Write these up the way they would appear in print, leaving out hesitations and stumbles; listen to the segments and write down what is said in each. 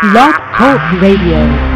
Blog Talk Radio.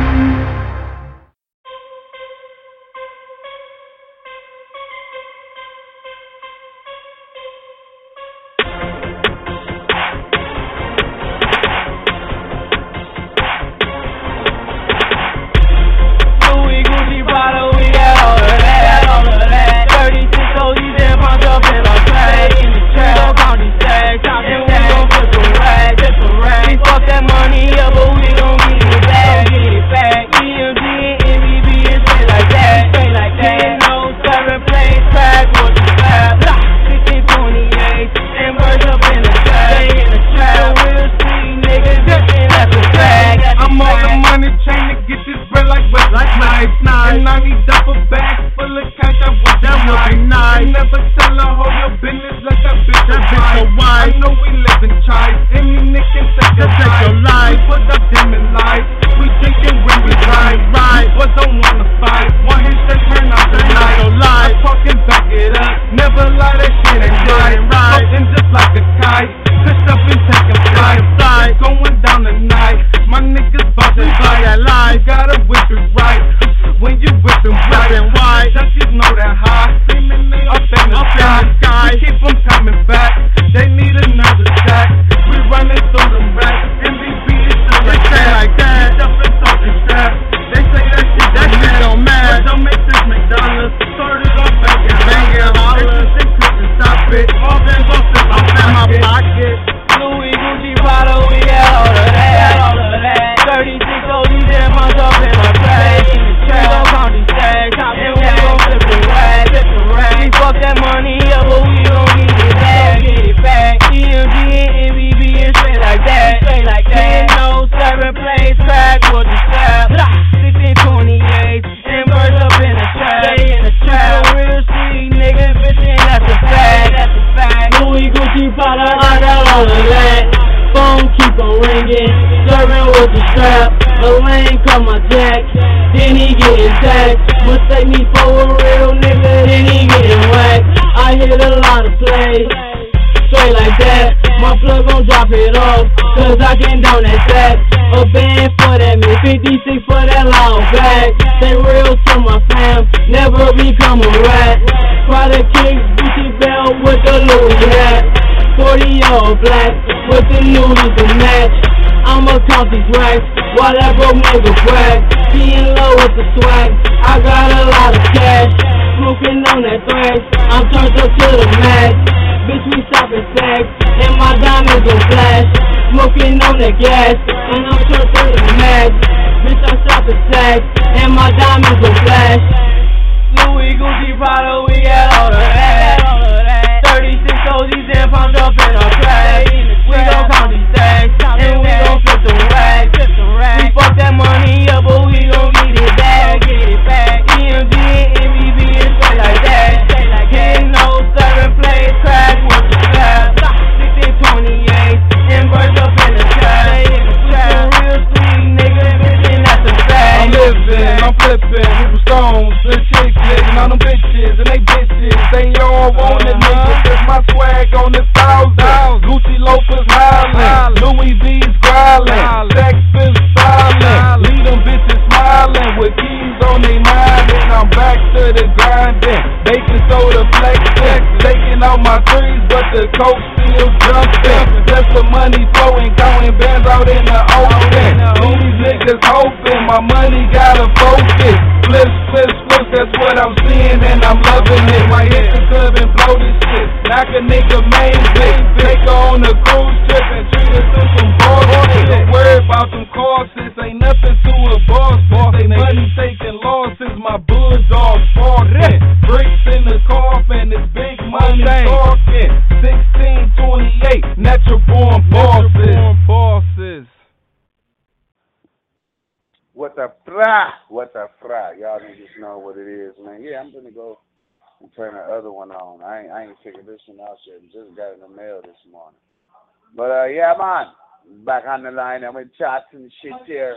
But yeah, man, back on the line. I'm in chats and shit here.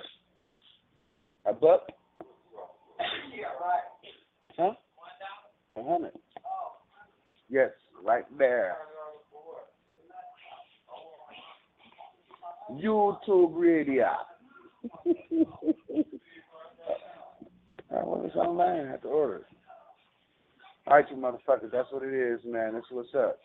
A buck? Huh? 100. Yes, right there. YouTube Radio. Well, it's online. I have to order it. All right, you motherfuckers. That's what it is, man. That's what's up.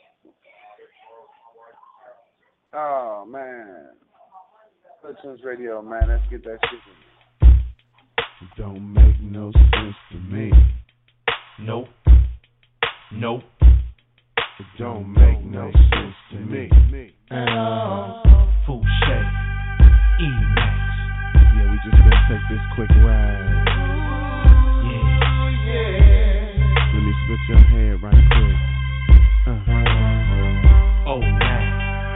Oh, man. Tunes Radio, man. Let's get that shit. It don't make no sense to me. Nope. Nope. It don't make no sense to me. Fouché, E-Max. Yeah, we just gonna take this quick ride. Yeah. Let me split your head right quick. Oh, man.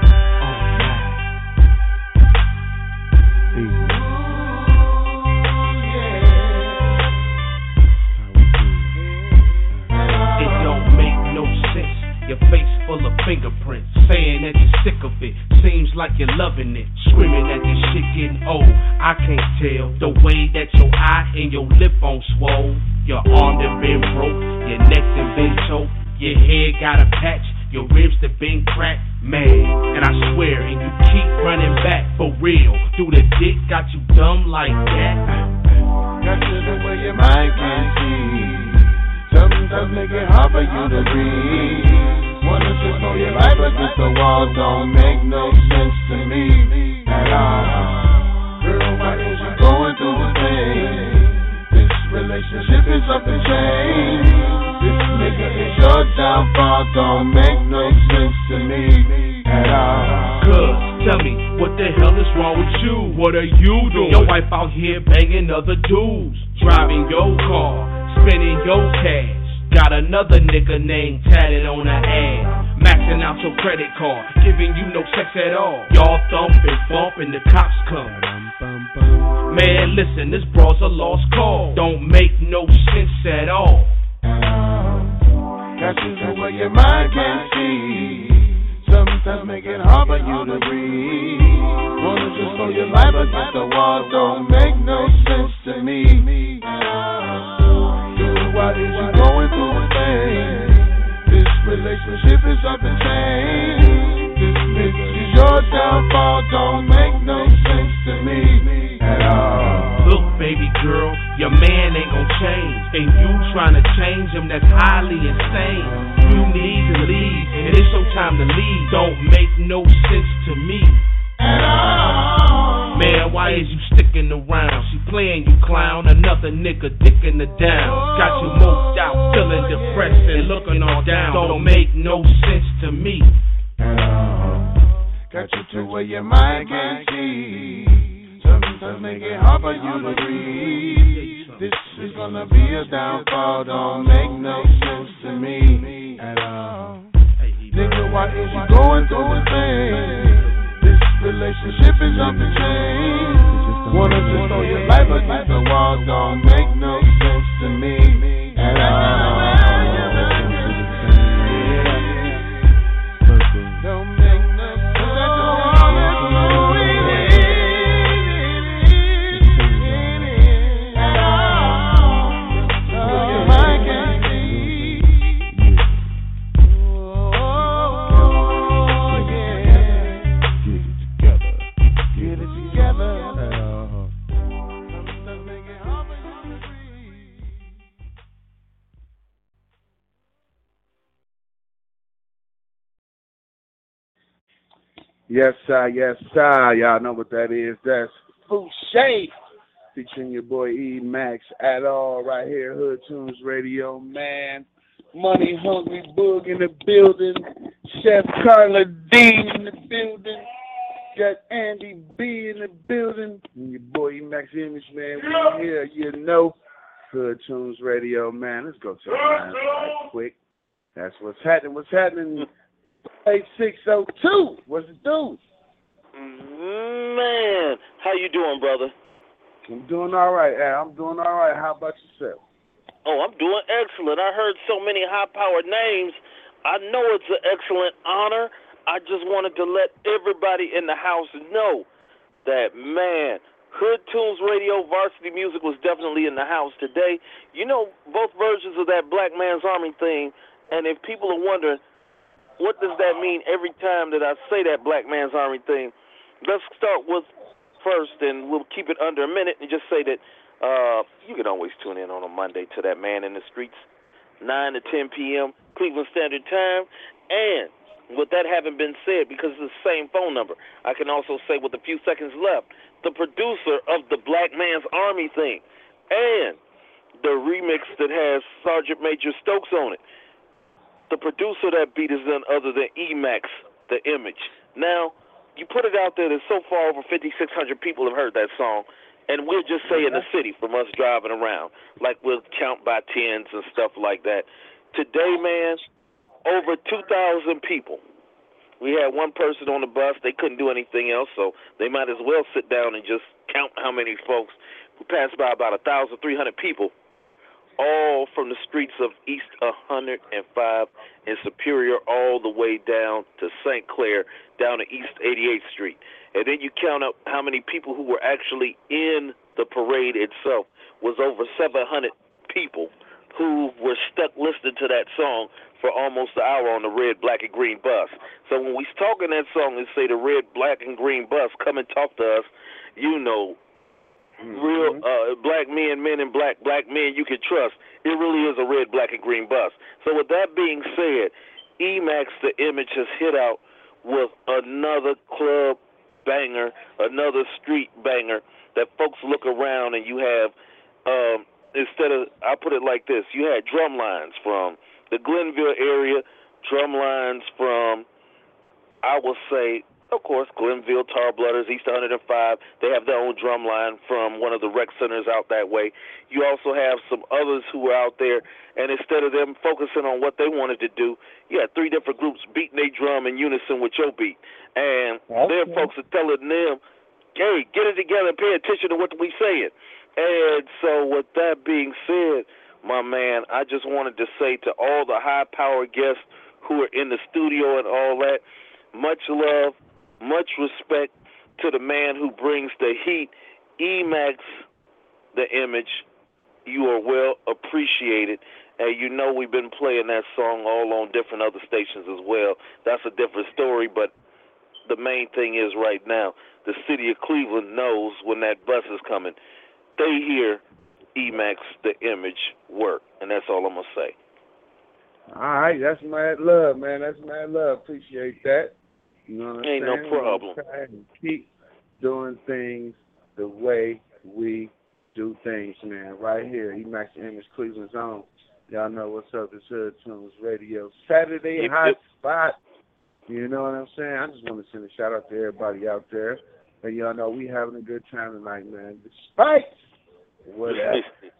Your face full of fingerprints, saying that you're sick of it. Seems like you're loving it, screaming that this shit getting old. I can't tell the way that your eye and your lip on swole. Your arm done been broke, your neck done been choked, your head got a patch, your ribs done been cracked. Man, and I swear, and you keep running back for real. Do the dick got you dumb like that? Got you the way your mind can't see. Sometimes make it hard for you to breathe. Wanna just know your life against the wall don't make no sense to me at all. Girl, why is you going through the thing? This relationship is up in chains. This nigga is your downfall don't make no sense to me at all. Cuz, tell me, what the hell is wrong with you? What are you doing? Your wife out here banging other dudes, driving your car, spending your cash. Got another nigga name tatted on her ass, maxing out your credit card, giving you no sex at all. Y'all thump and bump and the cops come. Man, listen, this bro's a lost cause. Don't make no sense at all. Got you the way your mind can't see. Sometimes make it hard for you to breathe. Wanna just throw your life against the wall don't make no sense to me. Why is you going through a thing? This relationship is up in chains. This nigga is your downfall don't make no sense to me at all. Look, baby girl, your man ain't gon' change, and you trying to change him, that's highly insane. You need to leave, and it's your time to leave. Don't make no sense to me at all. Man, why is you sticking around? She playing you clown, another nigga dicking her down. Got you moped out, feeling depressed and looking all down. Don't make no sense to me at all. Got you to where your mind can't see. Sometimes make it hard for you to breathe. This is gonna be a downfall, don't make no sense to me at all. Nigga, why is you going through the thing? This relationship is up in chains. Wanna just throw your life against the wall don't make no sense to me at all. Don't make no sense at all. Your mind can't see. Get it together. Yes, sir. Yes, sir. Y'all know what that is. That's Fouché featuring your boy E-Max at all right here. Hood Tunes Radio, man. Money Hungry Boog in the building. Chef Carla D in the building. Got Andy B in the building. And your boy E-Max Image, man. We here, you know. Hood Tunes Radio, man. Let's go to the lines right quick. That's what's happening. What's happening? 8602. What's it do? Man, how you doing, brother? I'm doing all right, Al. I'm doing all right. How about yourself? Oh, I'm doing excellent. I heard so many high-powered names. I know it's an excellent honor. I just wanted to let everybody in the house know that, man, Hood Tunes Radio Varsity Music was definitely in the house today. You know, both versions of that Black Man's Army thing, and if people are wondering, what does that mean every time that I say that Black Man's Army thing? Let's start with first, and we'll keep it under a minute and just say that you can always tune in on a Monday to that Man in the Streets, 9 to 10 p.m. Cleveland Standard Time. And with that having been said, because it's the same phone number, I can also say with a few seconds left, the producer of the Black Man's Army theme and the remix that has Sergeant Major Stokes on it. The producer of that beat is none other than Emax, The Image. Now, you put it out there that so far over 5,600 people have heard that song, and we'll just say in the city from us driving around, like we'll count by tens and stuff like that. Today, man, over 2,000 people. We had one person on the bus. They couldn't do anything else, so they might as well sit down and just count how many folks. We passed by about 1,300 people, all from the streets of East 105 and Superior all the way down to St. Clair, down to East 88th Street. And then you count up how many people who were actually in the parade itself. Was over 700 people who were stuck listening to that song for almost an hour on the red, black, and green bus. So when we talk in that song and say the red, black, and green bus, come and talk to us, you know, real black men in black men you can trust. It really is a red, black, and green bus. So with that being said, Emax, The Image, has hit out with another club banger, another street banger that folks look around and you have, instead of, I put it like this, you had drum lines from the Glenville area, drum lines from, I will say, of course, Glenville, Tar Blooders, East 105. They have their own drum line from one of the rec centers out that way. You also have some others who were out there, and instead of them focusing on what they wanted to do, you had 3 different groups beating their drum in unison with your beat. And their folks are telling them, hey, get it together and pay attention to what we're saying. And so with that being said, my man, I just wanted to say to all the high-powered guests who are in the studio and all that, much love, much respect to the man who brings the heat, Emax, The Image. You are well appreciated. And you know we've been playing that song all on different other stations as well. That's a different story, but the main thing is right now, the city of Cleveland knows when that bus is coming. They hear Emax, The Image work, and that's all I'm going to say. All right, that's mad love, man. That's mad love. Appreciate that. You know what I'm saying? Ain't no problem. Keep doing things the way we do things, man. Right here, Emax, The Image, Cleveland's own. Y'all know what's up. It's Hood Tunes Radio. Saturday hot spot. You know what I'm saying? I just want to send a shout out to everybody out there. And y'all know we having a good time tonight, man. Despite whatever.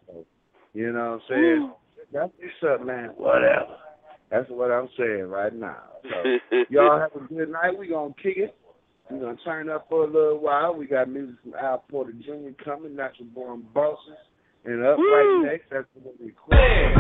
You know what I'm saying? That's what's up, man. Whatever. That's what I'm saying right now. So, y'all have a good night. We're going to kick it. We're going to turn up for a little while. We got music from Al Porter Jr. coming, Natural Born Bosses. And up right next, that's going to be quick.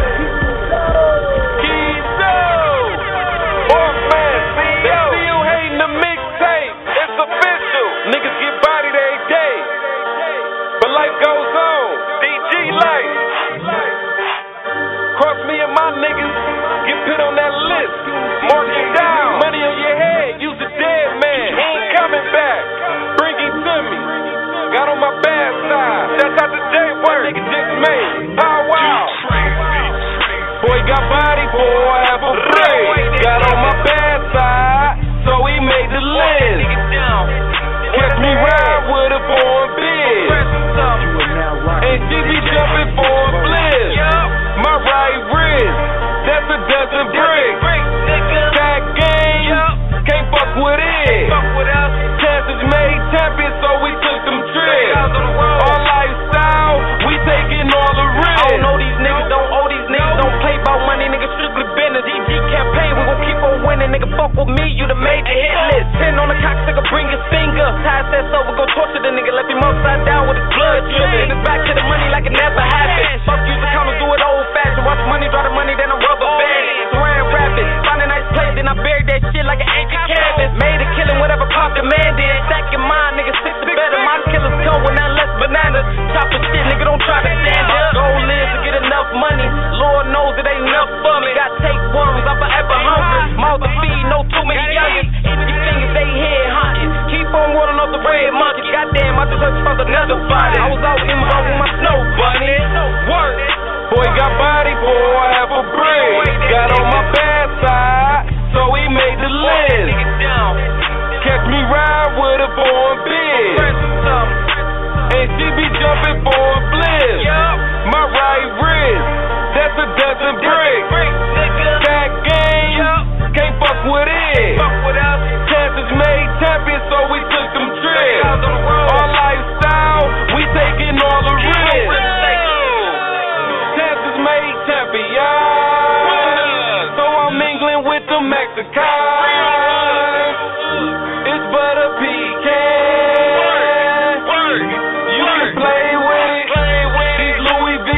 CEO hating the mixtape. It's official. Niggas get bodied every day. But life goes on. DG life. Cross me and my niggas. Get put on that list. Mark it down. Money on your head. Use a dead man. He ain't coming back. Bring him to me. Got on my bad side. That's out the J-Word. Nigga just made. Pow wow. Boy got body, boy, have a break. Got on my bad side, so he made the list. Kept me ride with a born bitch. And she be jumping for a bliss. My right wrist, that's a dozen bricks. Back game, can't fuck with it. Chances made champions, so we took them trips. Our lifestyle, we taking all the risks. I don't know these niggas, don't owe these niggas, don't play about money, nigga, strictly business. DG campaign, we gon' keep on winning, nigga, fuck with me, you the major hit list. 10 on the cock, nigga, bring your finger. Ties that over, go just found another body. I was out in my with my snow bunny. Work. Boy got body, boy, have a break. Got on my bad side, so he made the list. Catch me ride with a foreign bitch. And she be jumping for a bliss. My right wrist, that's a dozen bricks. That game, can't fuck with it. Chances made champion, so we took them trips. Our lifestyle, we taking all the risks. Chances made champion, so I'm mingling with the Mexicans. It's but a pecan. You can play with it. These Louis V,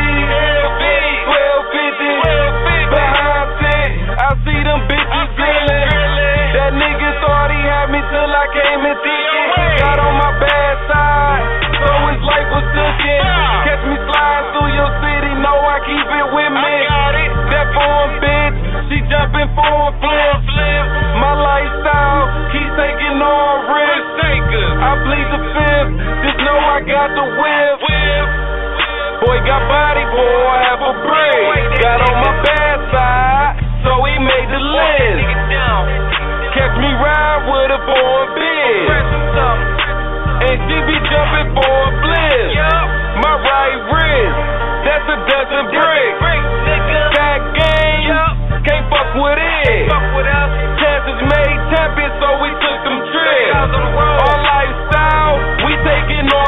1250, behind 10. I see them bitches grilling. That nigga thought he had me till I came and thinking. Got on my bad side, so his life was cooking. Catch me sliding through your city, know I keep it with me. That foreign bitch, she jumping for a flip. My lifestyle, keep taking all risks. I plead the fifth, just know I got the whip. Boy got body, boy, have a break. Got on my bad side, so he made the list. Catch me ride with a foreign bitch. And she be jumping for a bliss. My right wrist, that's a dozen bricks. That game, can't fuck with it. Chances made champion, so we took them trips. Our lifestyle, we taking all.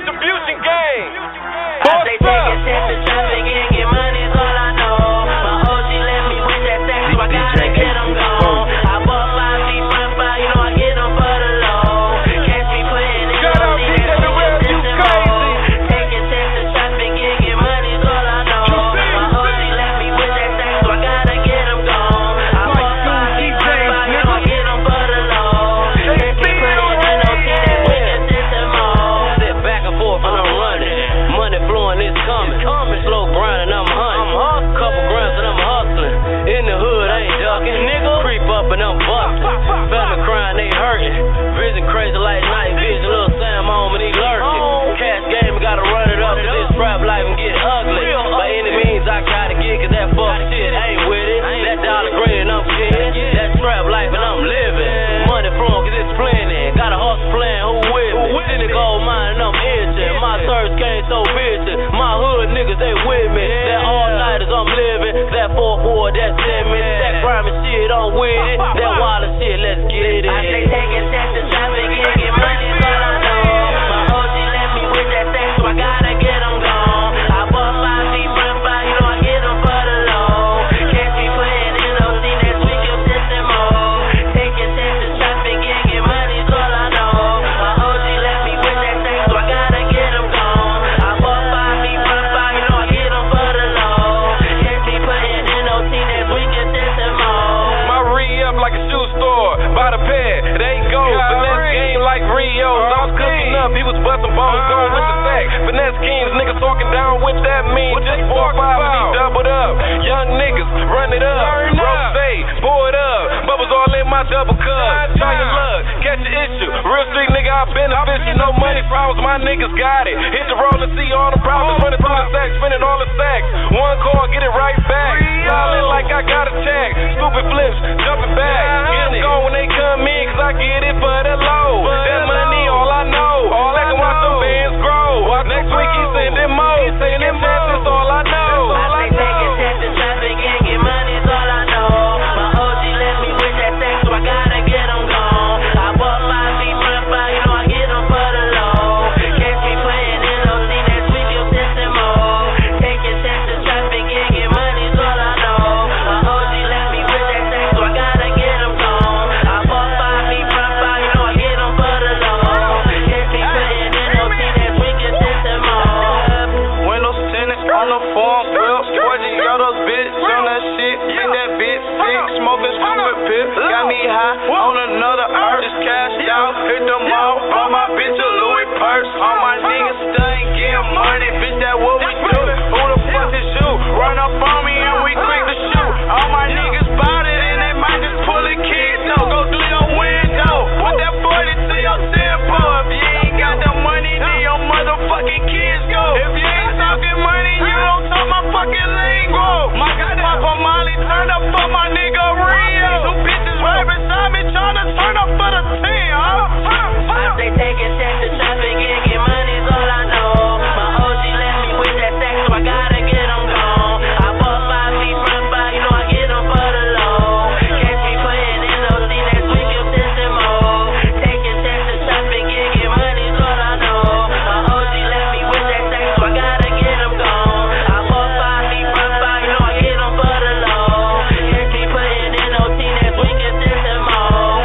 distribution game. I say take a chance to traffic and get money's all I know. My OG let me with that sex, so I gotta get them gone. I bought 5 feet front 5, you know I get them for the low. Catch me putting it Shout on out the DJ Darrell, you crazy. Take a chance to traffic and get money's all I know. My OG let me with that sex, so I gotta get them gone. I bought 5 feet front 5, you know I get them for the low. Catch me putting it on the we can sit them all. Sit back and forth and I'm running. Money flowing, it's coming. Slow grinding, I'm hunting. Couple grams and I'm hustling. In the hood, I ain't ducking. Nigga, creep up and I'm busting. Family crying, they hurting. Vision crazy like night vision. Little Sam home and he lurking. Cash game, gotta run it up. This rap life and get ugly. By any means, I gotta get, cause that fuck shit ain't with it. That dollar green, I'm kidding. That trap life and I'm living. Money flowing, cause it's plenty. Got a hustle plan, who with me? In the gold mine and I'm itching. My thirst came so vicious. My hood niggas, they with me. That all-nighters I'm living. That 4-4, that's in me. That grimy shit, I'm with it. That wild shit, let's get it. I say take a chance to traffic and get money's all I know. My OG let me with that sex, so I gotta get them gone. I bought 5 feet front 5, you know I get them for the low. Catch me putting in OC next week, you'll sit them all. Take a chance to traffic and get money's all I know. My OG let me with that sex, so I gotta get them gone. I bought 5 feet front 5, you know I get them for the low. Catch me putting in OC next week, you'll sit them all. My re-up like a shoe store. By the pair, they go. Finesse game like Rio's. I was cooking up, he was busting balls, going with the sack. Finesse kings, niggas talking down with that mean. Just 4-5 and he doubled up. Young niggas, run it up. Rose, pour it up. Bubbles all in my double cup. Try your luck, catch your issue. Real street nigga, I beneficial. No money problems, my niggas got it. Hit the roll and see all the problems. Running through the sacks, spinning all the stacks. One call, get it right back. Smiling like I got a check. Stupid flips, jumping back. Get them going when they come in, cause I get it for the low. That money, all I know. Back and watch them bands grow. Next week he sending more. Saying them that's all I know. I say take a chance to traffic and get money's all I know. My OG let me with that sex, so I gotta get them gone. I bought 5 feet front 5, you know I get them for the low. Catch me playing in OC next week, you'll sit them all. Take a chance to traffic and get money's all I know. My OG let me with that sex, so I gotta get them gone. I bought 5 feet front 5, you know I get them for the low. Catch me playing in OC next week, you'll sit them all. Windows tinted on the phone, grill. 4G autos, bitch, on that shit. Bring that bitch sick, smoking stupid pip. Got me high on another earth. Just cashed out, hit the mall. Bought my bitch a Louis purse. All my niggas studying, getting money, bitch, that what we do. Who the fuck is you? Run up on me and we quick to shoot. All my niggas bout it and they might just pull a kid. No, go through your window. Put that 40 to your tempo. If you ain't got the money, then your motherfucking kids go. If you ain't talking money, you don't talk my fucking lingo. My God, Papa Molly turned up for my nigga Rio. Two bitches right beside me trying to turn up for the team, huh? I say take a chance to traffic and get money's all I know. My OG let me with that sex, so I gotta get them gone. I bought 5 feet front 5, you know I get them for the low. Catch me playing in OC next week, you'll sit them all. Take a chance to traffic and get money's all I know. My OG let me with that sex, so I gotta get them gone. I bought 5 feet front 5, you know I get them for the low. Catch me playing in OC next week, you'll sit them all.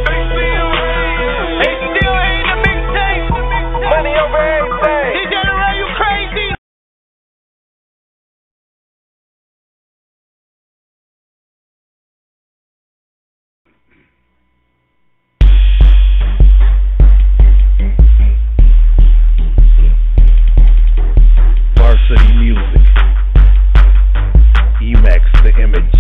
They still ain't a mixtape. Money over everything. DJ Darrell, you crazy? Varsity Music, Emax the Image.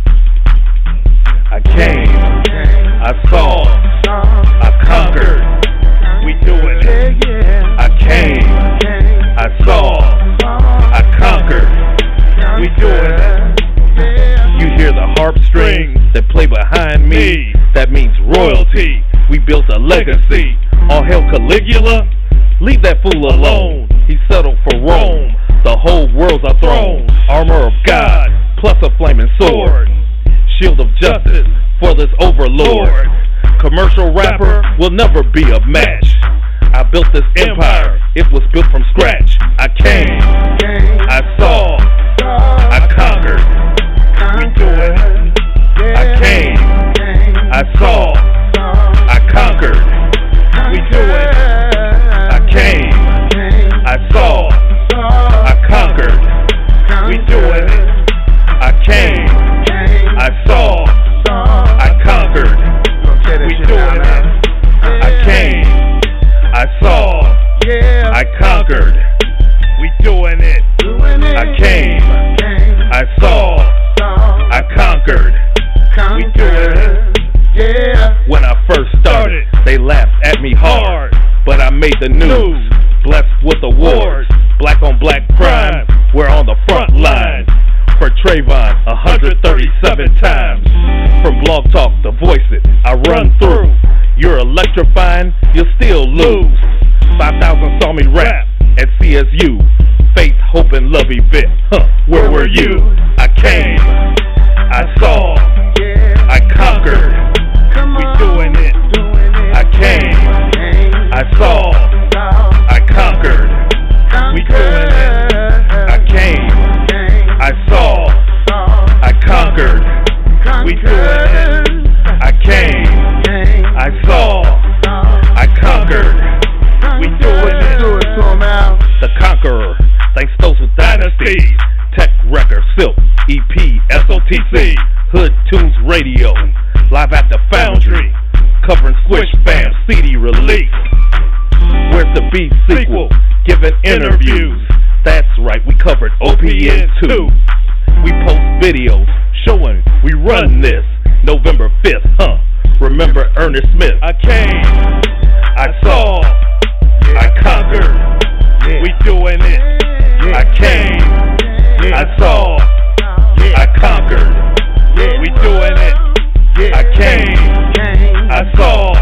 I came, I saw, I conquered, we doing it. I came, I saw, I conquered, we doing it. You hear the harp strings that play behind me, that means royalty. We built a legacy. All hail Caligula, leave that fool alone. He settled for Rome, the whole world's our throne. Armor of God, plus a flaming sword. Shield of justice for this overlord. Commercial rapper will never be a match. I built this empire it was built from scratch. I came, I saw, I conquered. We do it. I came, I saw, I conquered. We do it. I came, I saw, I conquered. We do it. I came, I saw, I conquered. We do it. I came, I saw, I conquered. We doing it. I came, I saw, I conquered. We doing it. When I first started, they laughed at me hard, but I made the news. Blessed with awards, black on black crime. We're on the front line. For Trayvon, 137 times. From Blog Talk to Voice It, I run through. You're electrifying, you'll still lose. 5,000 saw me rap at CSU. Faith, Hope, and Love event. Where were you? I came, I saw, I conquered. We doing it. I came, I saw, I conquered. We doing it. I came, I saw, I conquered. We doing it. I came, I saw, I conquered. We doing it. The Conqueror, thanks those with dynasties. Tech Record, Silk, EP, SOTC, Hood Tunes Radio, live at the Foundry, covering Squish Fam CD release. Where's the Beat sequel? Giving interviews. That's right, we covered OPN too. We post videos showing we run this. November 5th, Remember Ernest Smith. I came, I saw, I conquered. We doing it. I came, I saw, I conquered. We doing it. I came, I saw,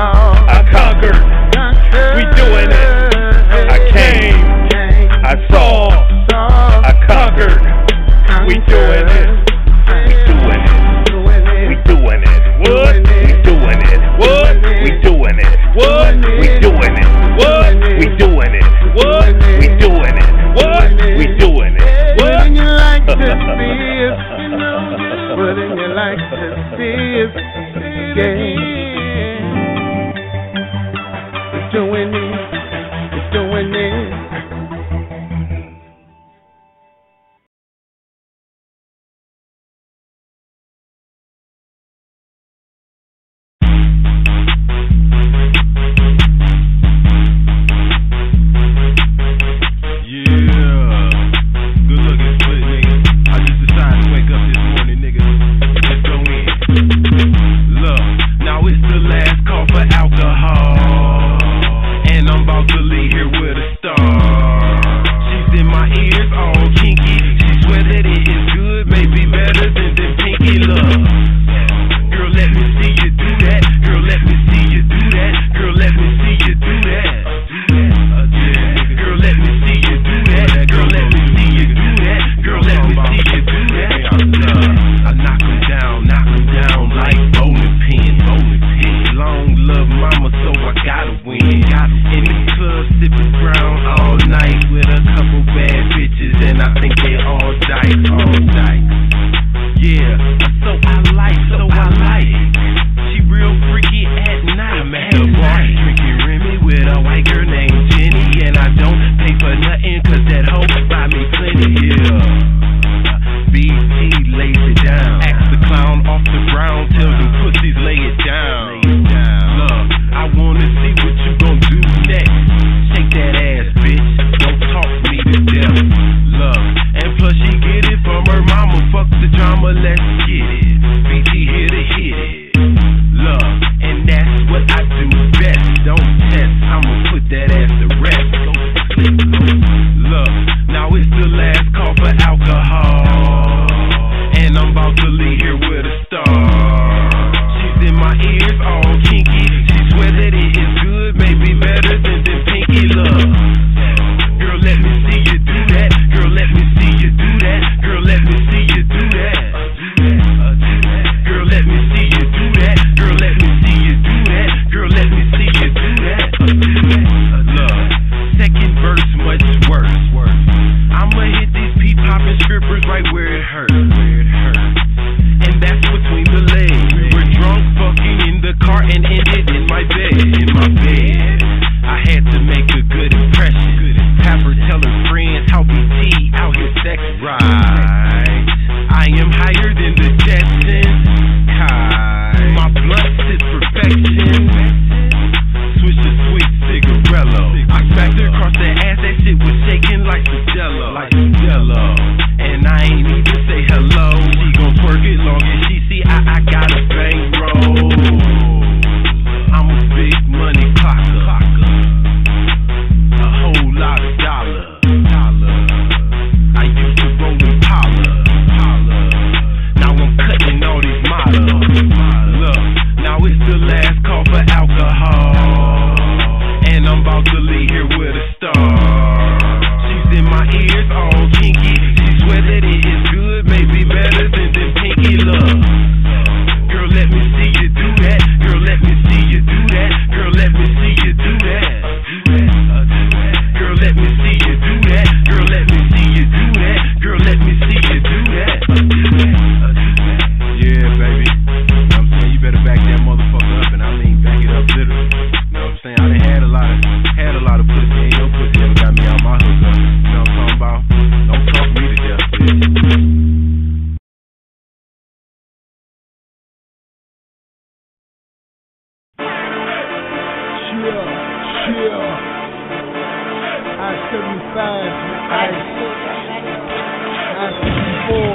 I conquered. We doing it. I came, I saw, I conquered. We doing it. We doing it. We doing it. What? We doing it. What? We doing it. What? We doing it. What? We doing it. What? We doing it. What? We doing it. What? Wouldn't you like to see us? Wouldn't you like to see us? Yeah. We're doing it. We're doing it. I wanna see what you gon' do next. Shake that ass, about to leave here with a star. She's in my ears, all kinky. She swear that it is good, maybe better than pinky love. Girl, let me see you do that. Girl, let me see you do that. Girl, let me see you do that. Girl, let me see you do that. Girl, let me see you do that. Girl, let me see you do that. Yeah, baby. You know what I'm saying? You better back that motherfucker up, and I mean back it up literally. You know what I'm saying? I done had a lot of pussy. Ain't no pussy ever got me out my hook up. You know what I'm talking about? Don't talk me to death, bitch. I-75, I-64,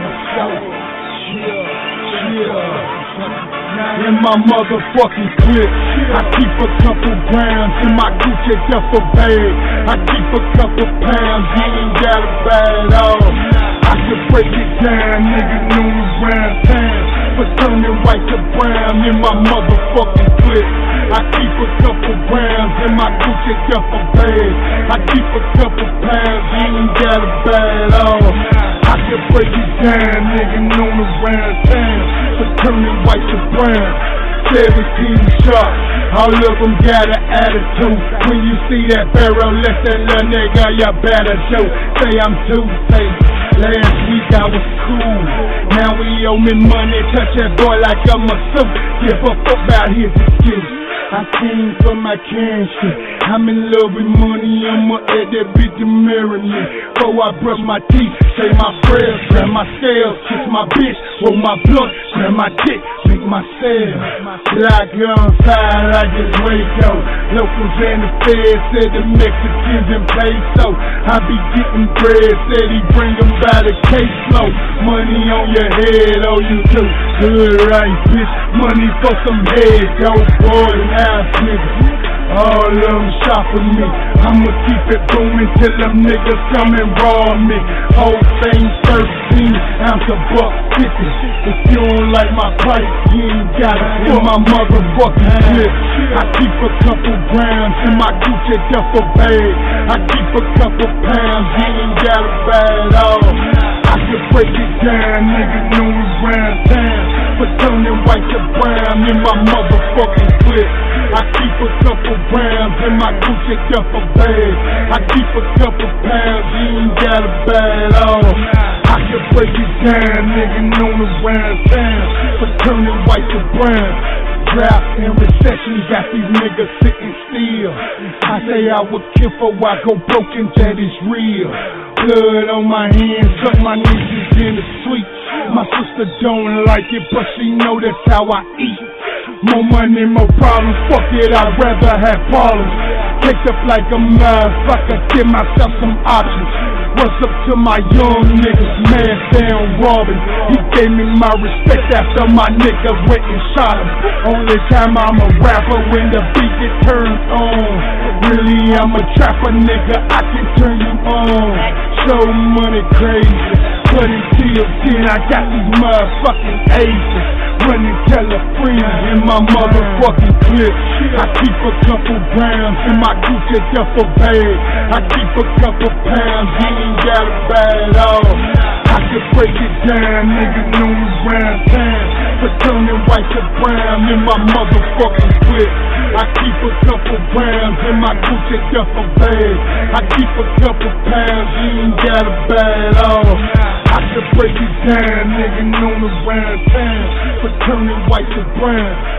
in my motherfucking clip, I keep a couple grams in my Gucci duffel bag. I keep a couple pounds, you ain't gotta buy it all. I could break it down, niggas know me round town, but turning white to brown in my motherfucking clip. I keep a couple grams in my Gucci duffel bag. I keep a couple pounds, you ain't gotta buy it all. I could break it down, nigga known around town, but turning white to brown. 17 shots, all of them got an attitude. When you see that barrel, let that little nigga, you better show. Say I'm two-faced. Last week I was cool, now we owe me money. Touch that boy like I'm a suit. Give a fuck about his excuse. I came from my country, I'm in love with money, I'ma let that bitch to marry me. Before I brush my teeth, say my prayers, grab my scales, kiss my bitch, roll my blunt, grab my dick, make my sale. Like on fire, I just wake up. Locals and the feds said the Mexicans in peso. I be getting bread, said he bring them by the caseload. Money on your head, oh you too good, right bitch? Money for some head, dope boy and ass niggas. All of them shopping me. I'ma keep it booming till them niggas come and rob me. Whole thing 13 ounce of $1.50. If you don't like my price, you ain't got it in my motherfucking clip. I keep a couple grams in my Gucci duffel bag. I keep a couple pounds, you ain't gotta buy it all. I could break it down, niggas know me round town, but turning white to brown in my motherfucking clip. I keep a couple grams in my Gucci duffel bag. I keep a couple pounds, you ain't gotta buy it all. I could break it down, nigga know me round town, but turning white to brown. Drought and recession got these niggas sitting still. I say I would kill for I go broken, that is real. Blood on my hands, cut my nieces in the street. My sister don't like it, but she know that's how I eat. More money, more problems, fuck it, I'd rather have problems. Picked up like a motherfucker, give myself some options. What's up to my young niggas, man down robbing. He gave me my respect after my nigga went and shot him. Only time I'm a rapper when the beat get turned on. Really, I'm a trapper nigga, I can turn you on. Show money crazy, but until then I got these motherfucking aces. Running California in my motherfucking clip. I keep a couple grams in my Gucci duffel bag. I keep a couple pounds, you ain't gotta buy it all. I could break it down, niggas know me round town, but turning white to brown in my motherfucking clip. I keep a couple grams in my Gucci duffel bag. I keep a couple pounds, you ain't gotta buy it all. I could break it down, nigga know me round town, but turning white to brown.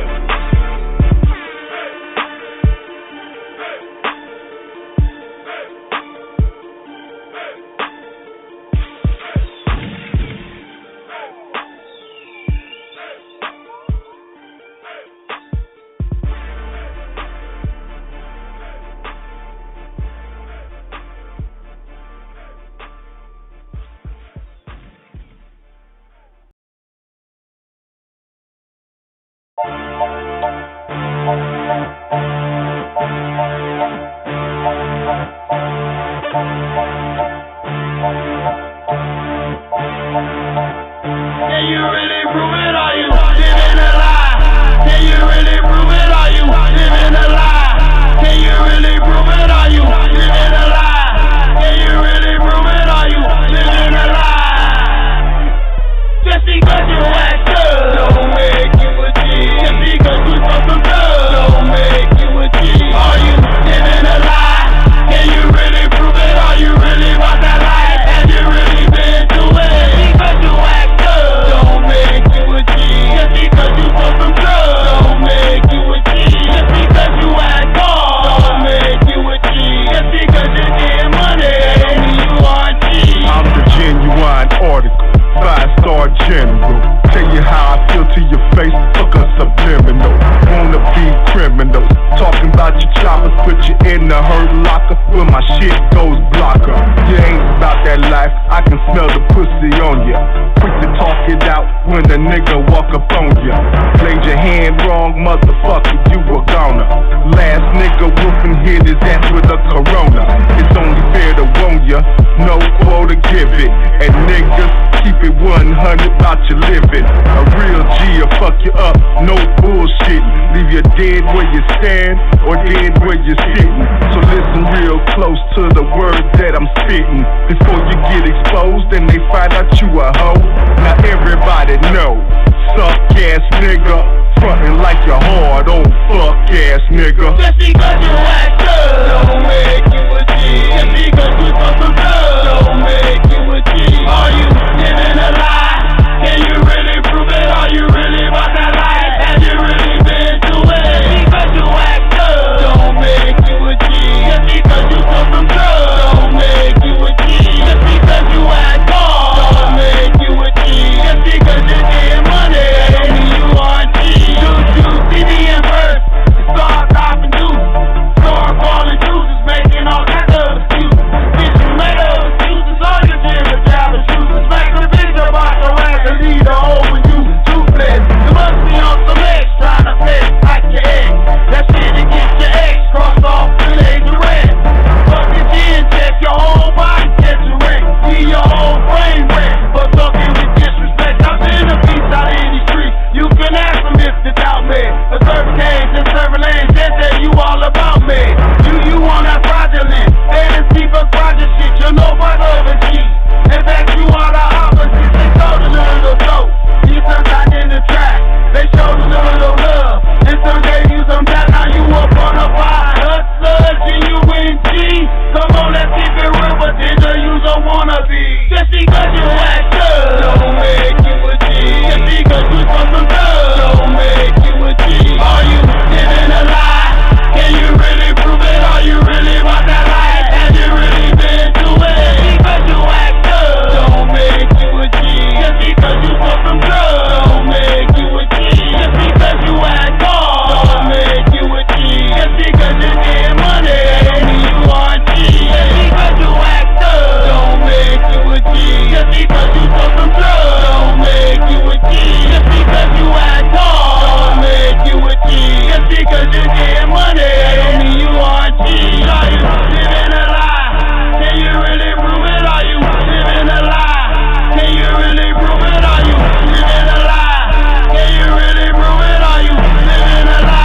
put you in the hurt locker when my shit goes blocker. You ain't about that life, I can smell the pussy on ya. Quick to talk it out when the nigga walk up on ya. Played your hand wrong, motherfucker, you a goner. Last nigga whooping hit his ass with a Corona. It's only fair to warn ya, no for to give it. And niggas, keep it 100 about your living. A real G'll fuck you up, no bullshit. Leave you dead where you stand or dead where you're sitting. So listen real close to the words that I'm spitting before you get exposed and they find out you a hoe. Now everybody know, suck ass nigga, frontin' like you hard old fuck ass nigga. Just because you act good, don't make you a G. Just because you fuck some drugs, don't make you a G. Are you living a lie? Can you really prove it? Are you really about that life? Have you really been through it? Just because you act good, don't make you a G. Just because you fuck some drugs, don't make you a G. Just because you act hard, don't make you a G. Just because you're getting money, don't mean you are a G. You see me in verse, start stopping juice, start calling juices, making all kinds of excuses. Bitch, you made up excuses, all you did was grab a shoes. Smack the bitch about the rag and lead her over you, toothless. You must be on some X, trying to flex like your ex. That shit against your ex, cross off the laser red. Fuck your chin, check your whole body, catch a wreck. See your whole brain wreck, but talking with disrespect. I've been a piece out in these streets. You can ask them if they doubt me. The serving games and serving lanes, they tell you all about me. You on that fraudulent, fantasy but project shit. You know what over G. In fact, you are the opposite. They sold a little dope. These sons out in the track. They showed a little love. And some gave you some that. Now you up on a fire. Hustler, G-U-N-G. Come on, let's keep it real, but then the user wanna be. Just because you act good, don't make you a G. Just because you fuck some drugs, don't make you a G. Are you living a lie? Can you really prove it? Are you really about that life? Have you really been through it? Just because you act good, don't make you a G. Just because you fuck some drugs, don't make you a G. Just because you act hard, don't make you a G. Just because you're getting money, don't mean you are a G. Just because you act good, don't make you a G. Just because you fuck some drugs, don't make you a G. Just because you act hard, don't make you a G. Just because you're getting money, don't mean you are a G. Are you living a lie? Can you really prove it? Are you living a lie? Can you really prove it? Are you living a lie? Can you really prove it? Are you living a lie?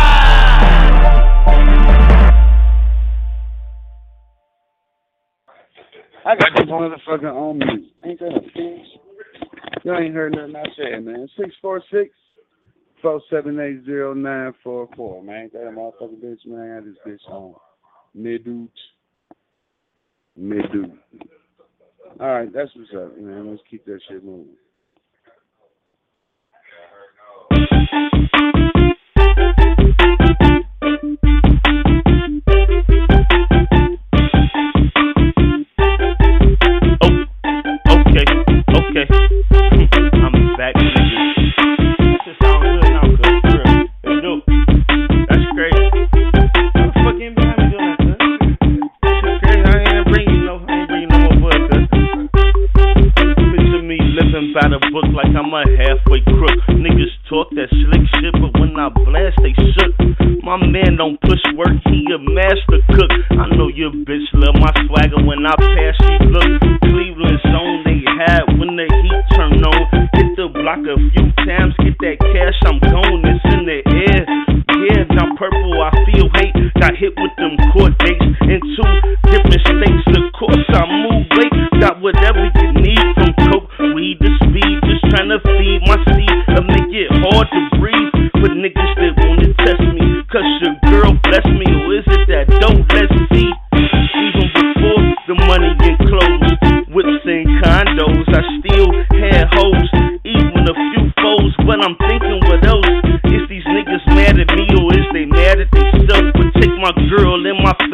I got this motherfucker on mute. Ain't that a bitch? You ain't heard nothing I said, man. 646-478-0944, man. Ain't that a motherfucking bitch, man? I got this bitch on mid-dude. All right, that's what's up, man. Let's keep that shit moving. Okay. I'm back, niggas. That shit sound good now, cuz. For real. Let's do it. That's crazy. How the fuck ain't behind me doing that, cuz? That shit crazy. I ain't bringing no more boy, cuz. Picture me living by the book like I'm a halfway crook. Niggas talk that slick shit, but when I blast, they shook. My man don't push work, he a master cook. I know your bitch love my swagger when I pass, she look. Cleveland zone, they had when the heat turn on. Hit the block a few times, get that cash, I'm gone, it's in the air. Yeah, now purple, I feel hate. Got hit with them court dates in 2 different states. Of course, I move late. Got whatever you need from coke, weed to speed. Just trying to feed my seed and make it hard to breathe. But niggas that wanna test me, cause your girl bless me. Or is it that dope? Let's see. Even before the money and clothes, whips and condos, I still had hoes, even a few foes. But I'm thinking, what else? Is these niggas mad at me or is they mad at themselves? But take my girl and my fam,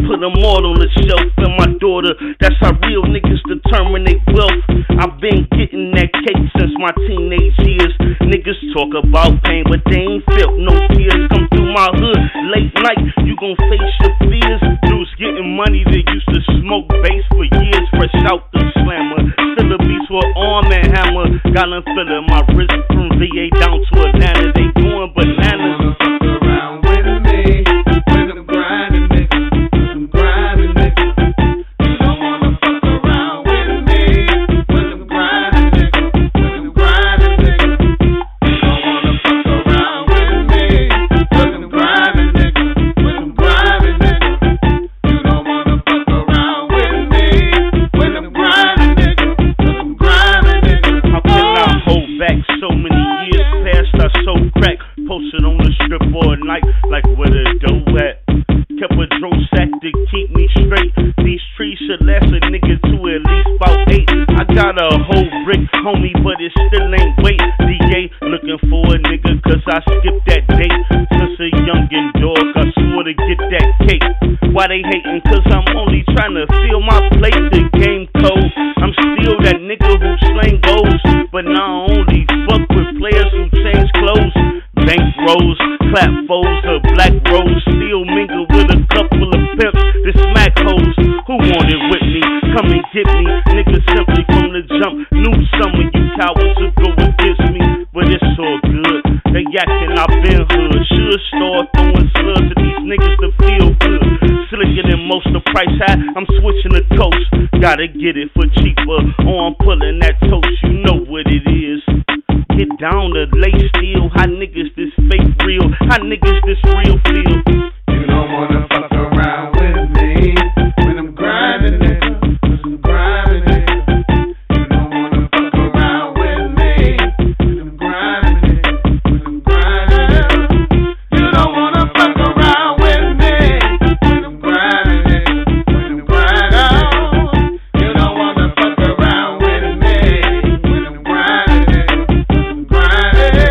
put them all on the shelf. And my daughter, that's how real niggas determine their wealth. I've been getting that cake since my teenage years. Niggas talk about pain, but they ain't felt no tears. Come through my hood late night, you gon' face your fears. Dudes getting money that used to smoke bass for years. Fresh out the slammer, still a beast with arm and hammer. Got them feeling my wrist from VA down to Atlanta. They going bananas. Around with me, when I'm grinding, nigga, I'm grinding, nigga. You don't wanna fuck around with me, when I'm grinding, nigga, when I'm grinding, nigga. You don't wanna fuck around with me, when I'm grinding, nigga, when I'm grinding, nigga. You don't wanna fuck around with me, when I'm grinding, nigga, when I'm grinding, nigga. How can I hold back so many years past? I so crack, posted on the strip all night, like where the dough at. Kept a dro sack to keep me straight. These trees should last a nigga to at least about 8. I got a whole brick, homie, but it still ain't weight. DA looking for a nigga, cause I skipped that date. Since a youngin' dog, I swore to get that cake. Why they hating? Cause I'm only trying to fill my plate. The game cold, I'm still that nigga who slang goals. But now I only fuck with players who change clothes. Bank rolls, clap foes, a black rose. Still mingle with a couple of pimps that smack hoes. Who want it with me? Come and get me. Niggas simply from the jump knew some of you cowards would go against me. But it's all good. They yakking, I've been hood. Should start throwing slugs at these niggas to feel good. Slicker than most, the price high, I'm switching the coast. Gotta get it for cheaper, or I'm pulling that toast. You know what it is. Get down to lay steel. How niggas this fake real? How niggas this real feel? You don't wanna fuck around with me, when I'm grinding, nigga, when I'm grinding, nigga. You don't wanna fuck around with me, when I'm grinding, nigga, when I'm grinding, nigga. You don't wanna fuck around with me, when I'm grinding, nigga, when I'm grinding. You don't wanna fuck around with me, when I'm grinding, nigga, when I'm grinding.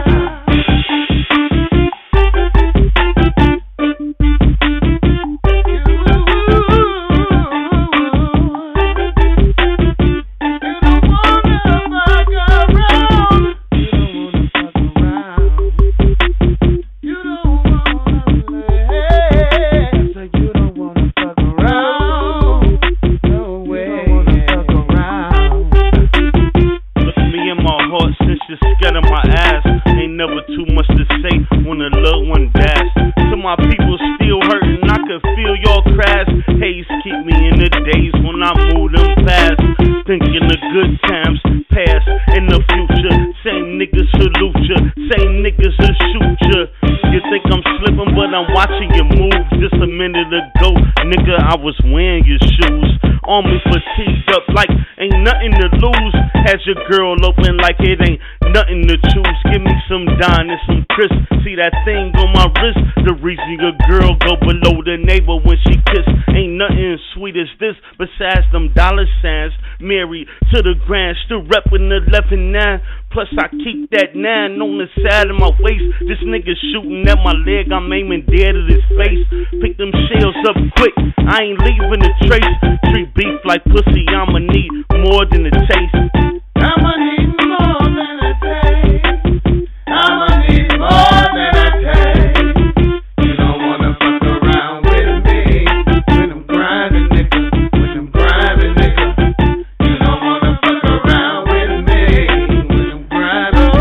I was wearing your shoes, on me fatigued up like ain't nothing to lose. Has your girl open like it ain't nothing to choose. Give me some Don and some Chris. See that thing on my wrist? The reason your girl go below the neighbor when she kiss. Ain't nothing as sweet as this besides them dollar signs. Married to the grand, still reppin' the 11-9. Plus I keep that 9 on the side of my waist. This nigga shooting at my leg, I'm aiming dead at his face. Pick them shells up quick, I ain't leaving a trace. Treat beef like pussy, I'ma need more than a taste. I'ma need more than a taste. I'ma need more than a taste. You don't wanna fuck around with me, when I'm grinding, nigga, when I'm grinding, nigga. You don't wanna fuck around with me, when I'm grinding,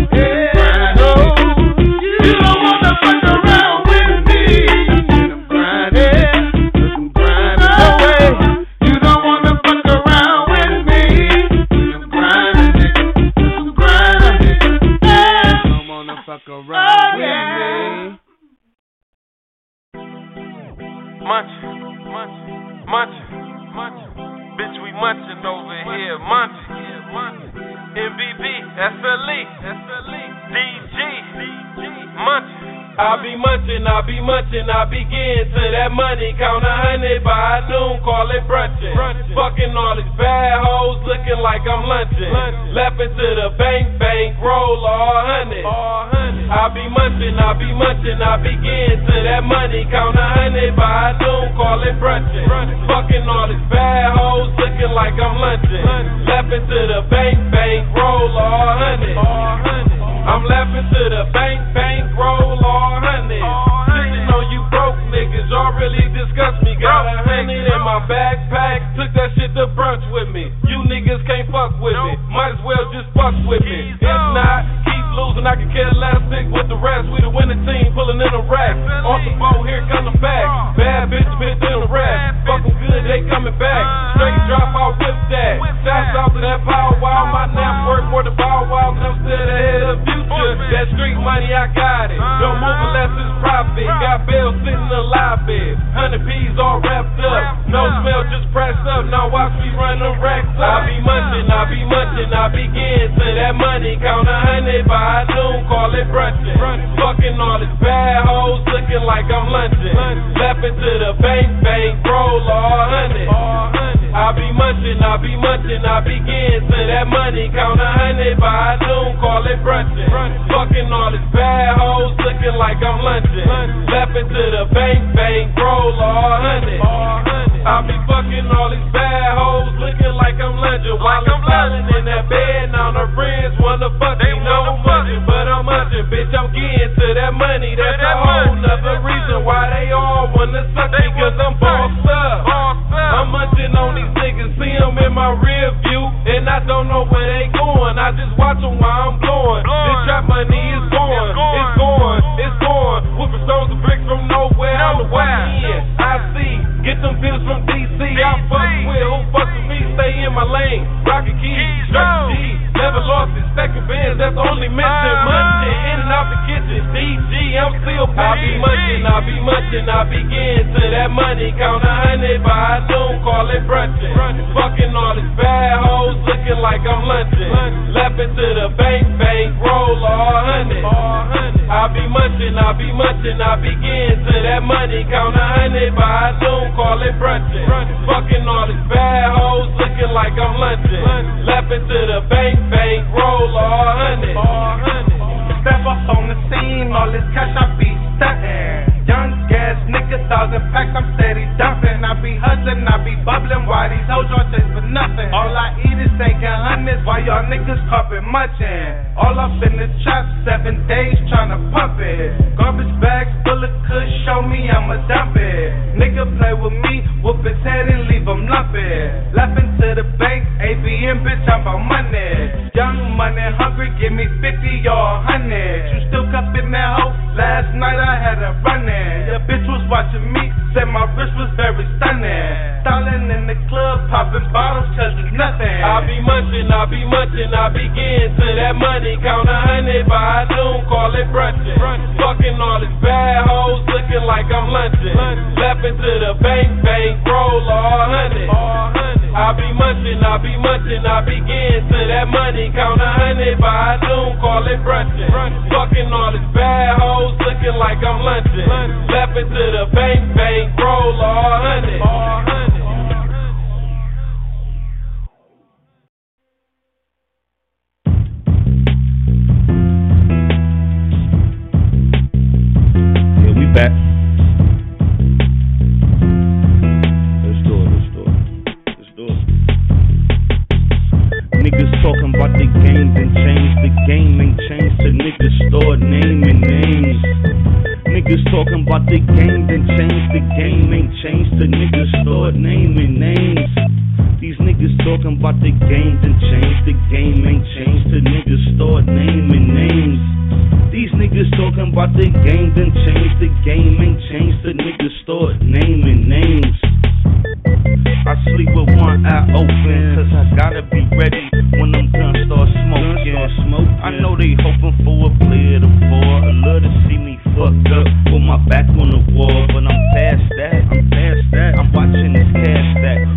nigga, You don't wanna fuck around with me, when I'm grinding, when I'm grinding. No way. You don't wanna fuck around with me, when I'm grinding, nigga, when I'm grinding, nigga. You don't wanna fuck around with me. Munchin'. Bitch, we munchin' over here. Munchin'. MBB, SLE. DG. Munchin'. I be munching, I begin to that money, count 100 by noon, call it brunching. Fucking all these bad hoes, looking like I'm lunching. Left into the bank, roll all 100. I be munching, I begin to that money, count 100 by noon, call it brunching. Fucking all these bad hoes, looking like I'm lunching. Left into the bank, roll all 100. I'm laughing to the bank, roll all 100. Sitting on you broke niggas, y'all really disgust me. Got 100 in my backpack, took that shit to brunch with me. You niggas can't fuck with me, might as well just fuck with me. If not, keep losing, I can care less, stick with the rest. We the winning team, pulling in a rack. Off the boat, here come the back. Bad bitch in the rap. Fuck them good, they coming back. Straight drop, I'll whip that. Shouts out to that power wow. My nap work more than Bow Wow, cause I'm still ahead of future. That street money, I got it. Don't move unless it's profit. Got bills sitting in the lobby. 100 P's all wrapped up. No smell, just pressed up. Now watch me run the racks up. I be munching, I begin to that money. Count 100 by noon, call it brunching. Fucking all these bad hoes, looking like I'm lunching. Left into the bank, roll all 100. I be munching, I begin to that money, count 100 by noon, call it brunching. Fucking all these bad hoes, looking like I'm lunching. Left into the bank, roll all 100. I be fucking all these bad hoes, looking like I'm lunching. While I'm lying in that bed, now her friends wanna fuck me, no munching, but I'm munching, bitch, I'm getting to that money. That's a whole nother reason why they all wanna suck me, cause I'm bossed up. I'm munching on these niggas, see them in my rear view, and I don't know where they going. I just watch them while I'm blowing. This trap money is going, it's going. Whipping stones and bricks from nowhere on the way in. I see, get them bills from DC. I fuck with, who fucks with me? Stay in my lane. Rocket keys, Struck G, never lost it. Second bands, that's the only mention. Munching in and out the kitchen. DG, I'm still paying. I be munching, I begin to that money, count 100 by noon, call it brunching. Fucking all these bad hoes, looking like I'm lunching. Left into the bank, roll all 100. I be munching, I begin to that money, count 100 by noon, call it brunching. Fucking all these bad hoes, looking like I'm lunching. Left into the bank, roll all 100. Step up on the scene, all this cash I be stuntin'. Young gas nigga, 1,000 packs, I'm steady dumping. I be hustling, I be bubbling. Why these hoes y'all chase for nothing? All I eat is taking hundreds, while y'all niggas carpet munchin'. All up in the trap, 7 days tryna pump it. Garbage bags full of kush, show me I'ma dump it. Nigga play with me, whoop his head and leave him lumpin'. Laughing to the bank, ABM bitch, I'm about money. Young money hungry, give me 50 or 100. You still cupping that hoe? Last night I had a runnin'. Your bitch was watching me, said my wrist was very stunning. Stalling in the club, popping bottles, cause it's nothing. I be munching, I begin to that money, count 100 by noon, call it brunching. Fucking all these bad hoes, looking like I'm lunching. Left into the bank, roll all 100. I be munching, I begin to that money, count 100 by noon, call it brunching. Fucking all these bad hoes, looking like I'm lunching. Left into the bank, roll all 100. Back. Let's do it. Niggas talking about the game, then change. The game ain't changed. The niggas start naming names. Niggas talking about the game, then change. The game ain't changed. The niggas start naming names. These niggas talking about the game, then change. The game ain't changed. The niggas start naming names. These niggas talking about the game, then change. The game ain't changed. The niggas start naming names. I sleep with one eye open, cause I gotta be ready when them guns start smoking. I know they hoping for a player to fall, a love to see me fucked up with my back on the wall, but I'm past that. I'm watching this cash stack.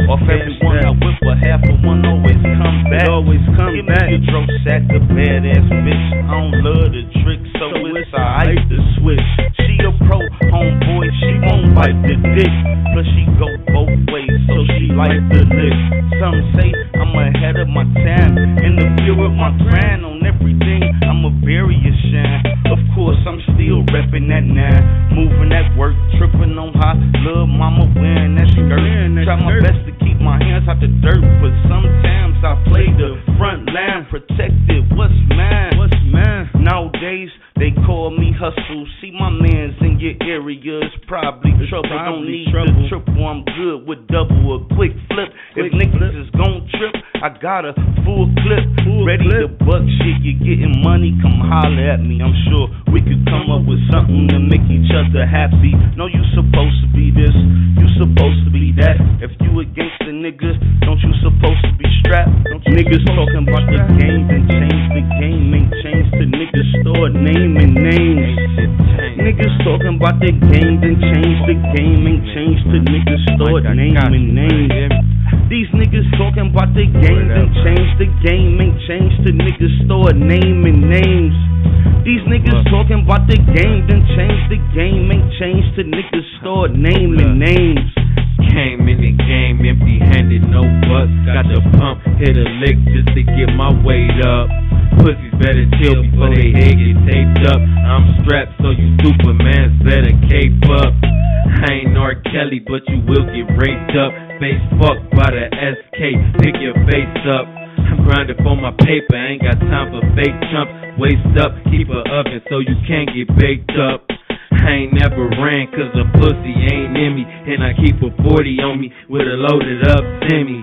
Off everyone I whip, but half of one always come back. Give me your dro sack, a badass bitch. I don't love the trick, so it's alright to switch. She a pro homeboy, she won't bite the dick. Plus she go both ways, so she like the lick. Some say I'm ahead of my time. In the field with my grind on everything, I'ma bury a shine. Of course, I'm still reppin' that 9. Moving that work, trippin' on hot. Little mama wearing that skirt. Try my best to keep my hands out the dirt, but sometimes I play the front line, protected. What's mine? Nowadays, they call me hustle. See my mans in your area, it's probably trouble. Don't need the triple, I'm good with double, a quick flip. If niggas is gon' trip, I got a full clip. Ready to buck shit, you're getting money, come holler at me. I'm sure we could come up with something to make each other happy. No, you supposed to be this, you supposed to be that. If you a gangster nigga, don't you supposed to be strapped? Niggas talking about the game, then change the game. Ain't changed the niggas start naming names. Niggas talking about the game, then change the game. Ain't changed the niggas start naming names. These niggas talking about the game, then change the game. Ain't changed the niggas start naming names. These niggas talking about the game, then change the game. Ain't changed the niggas start naming names. Came in the game empty-handed, no bucks. Got the pump, hit a lick just to get my weight up. Pussies better chill before they head get taped up. I'm strapped, so you Supermans better cape up. I ain't R. Kelly, but you will get raped up. Face fucked by the SK, pick your face up. I'm grinding for my paper, ain't got time for fake chumps. Waist up, keep a oven so you can't get baked up. I ain't never ran cause a pussy ain't in me. And I keep a 40 on me with a loaded up semi.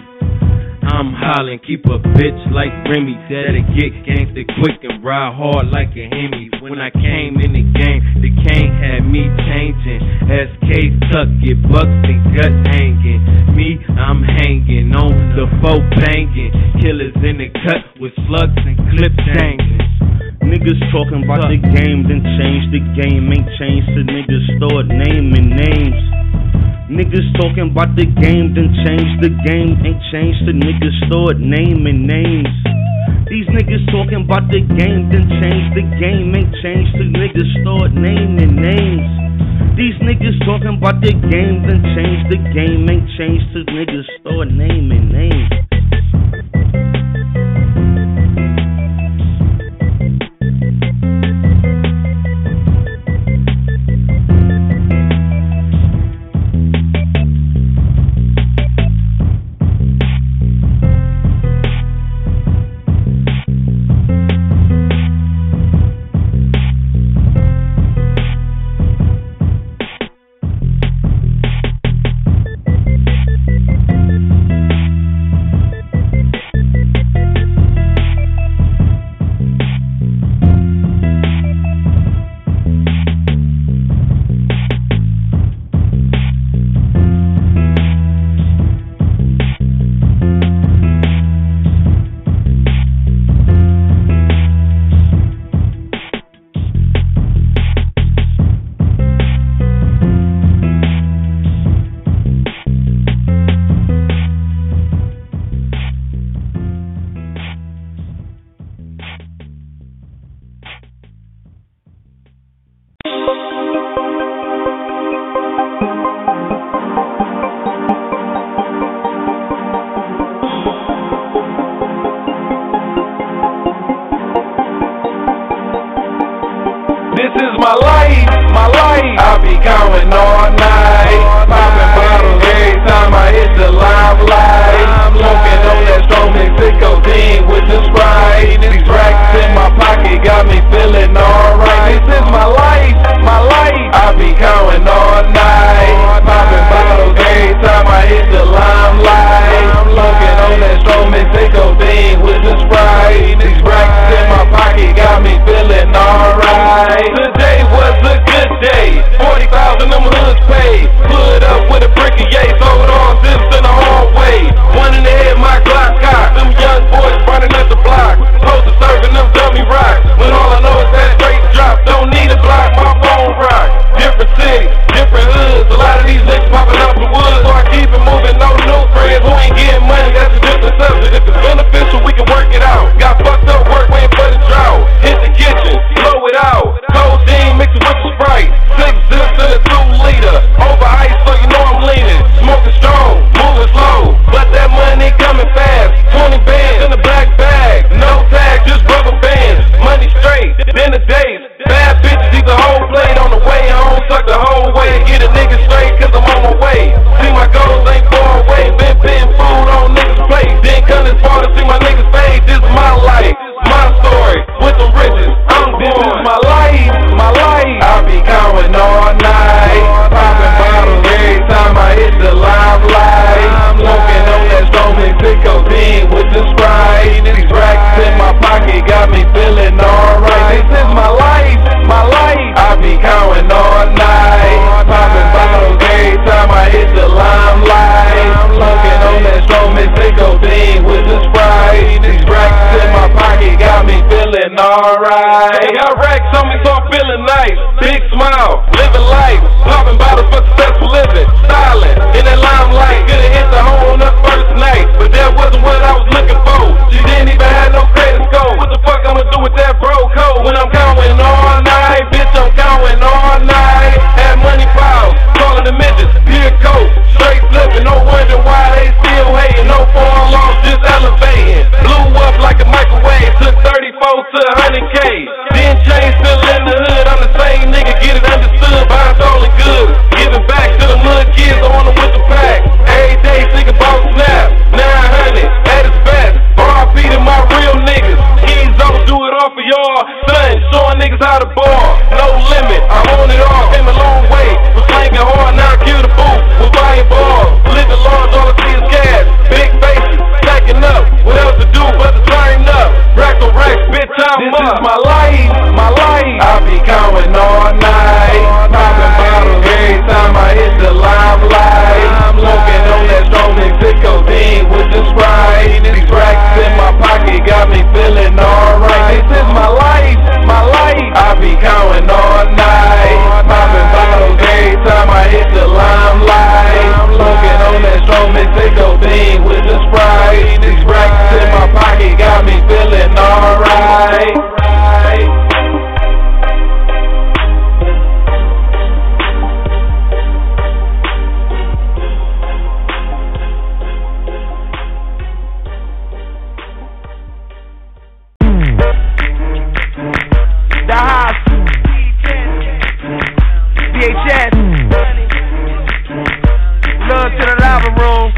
I'm hollering, keep a bitch like Remy. That'll get gangsta quick and ride hard like a Hemi. When I came in the game, the cane had me changing. SK tuck, get bucks and gut hanging. Me, I'm hanging on the foe banging. Killers in the cut with slugs and clips hanging. Niggas talking about the game, then change the game. Ain't changed the niggas start naming names. Niggas talking about the game, then change the game. Ain't changed the niggas start naming names. These niggas talking about the game, then change the game. Ain't changed the niggas start naming names. These niggas talking about the game, then change the game. Ain't changed the niggas start naming names. my life. I be going all night, popping bottles every time I hit the limelight. Smoking on that strong Mexico-Dean with the Sprite. These racks in my pocket got me feeling alright. This is my life, my life. I be going all night, popping bottles every time I hit the limelight. Smoking on that strong Mexico-Dean with the Sprite. These racks in my pocket got me feeling alright. Today was a good day, 40,000 them hoods paid. Put up with a alright. They got racks on me, so I'm feeling nice. Big smile, living life, popping bottles for successful living. Silent, in that limelight, could've hit the home on the first night, but that wasn't what I was looking for. She didn't even have no credit score. What the fuck I'ma do with that bro code? When I'm counting all night, bitch, I'm counting all night. Had money piles, calling the midgets, peer coat, straight flipping, no wonder why they still hating. No foreign loss, just elevating. Blew up like a microwave, took 34 to 100K. Then chain still in the hood, I'm the same nigga, get it understood, buying stolen goods. Giving back to the hood kids, I want them with the pack. Every day, think about snap, 900 at its best. RIP to my real niggas, keys don't do it all for y'all. Son, showing niggas how to ball, no limit, I own it all. Came a long way, was slanging hard, now I kill the booth with buying balls. Living large, all I see is gas, big faces, stacking up. What else to do but to turn up? Rack on racks, bitch, I'm up. This is my life, my life. I be counting all night, popping bottles every time I hit the limelight. Smoking on that strong nicotine with the Sprite. These racks in my pocket got me feeling alright. This is my life, my life. I be counting all night, popping bottles every time I hit the limelight. Smoking on that strong nicotine with the Sprite. These racks in my pocket got me feeling alright. The house, VHS, love to the lava room.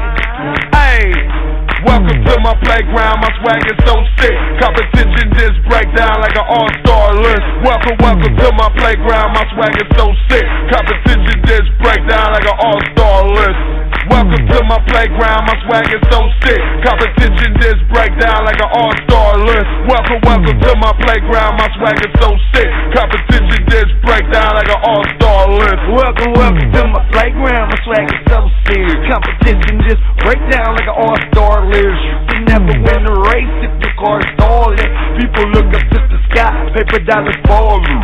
Hey, welcome to my playground, my swag is so sick. Competition just break down like an all-star list. Welcome to my playground, my swag is so sick. Competition just break down like an all-star list. Welcome to my playground, my swag is so sick. Competition just break down like an all-star list. Welcome to my playground, my swag is so sick. Competition just break down like an all-star list. Welcome to my playground, my swag is so sick. Competition just break down like an all-star list. You can never win the race if your car is stalling. People look up to the sky, paper dollars falling.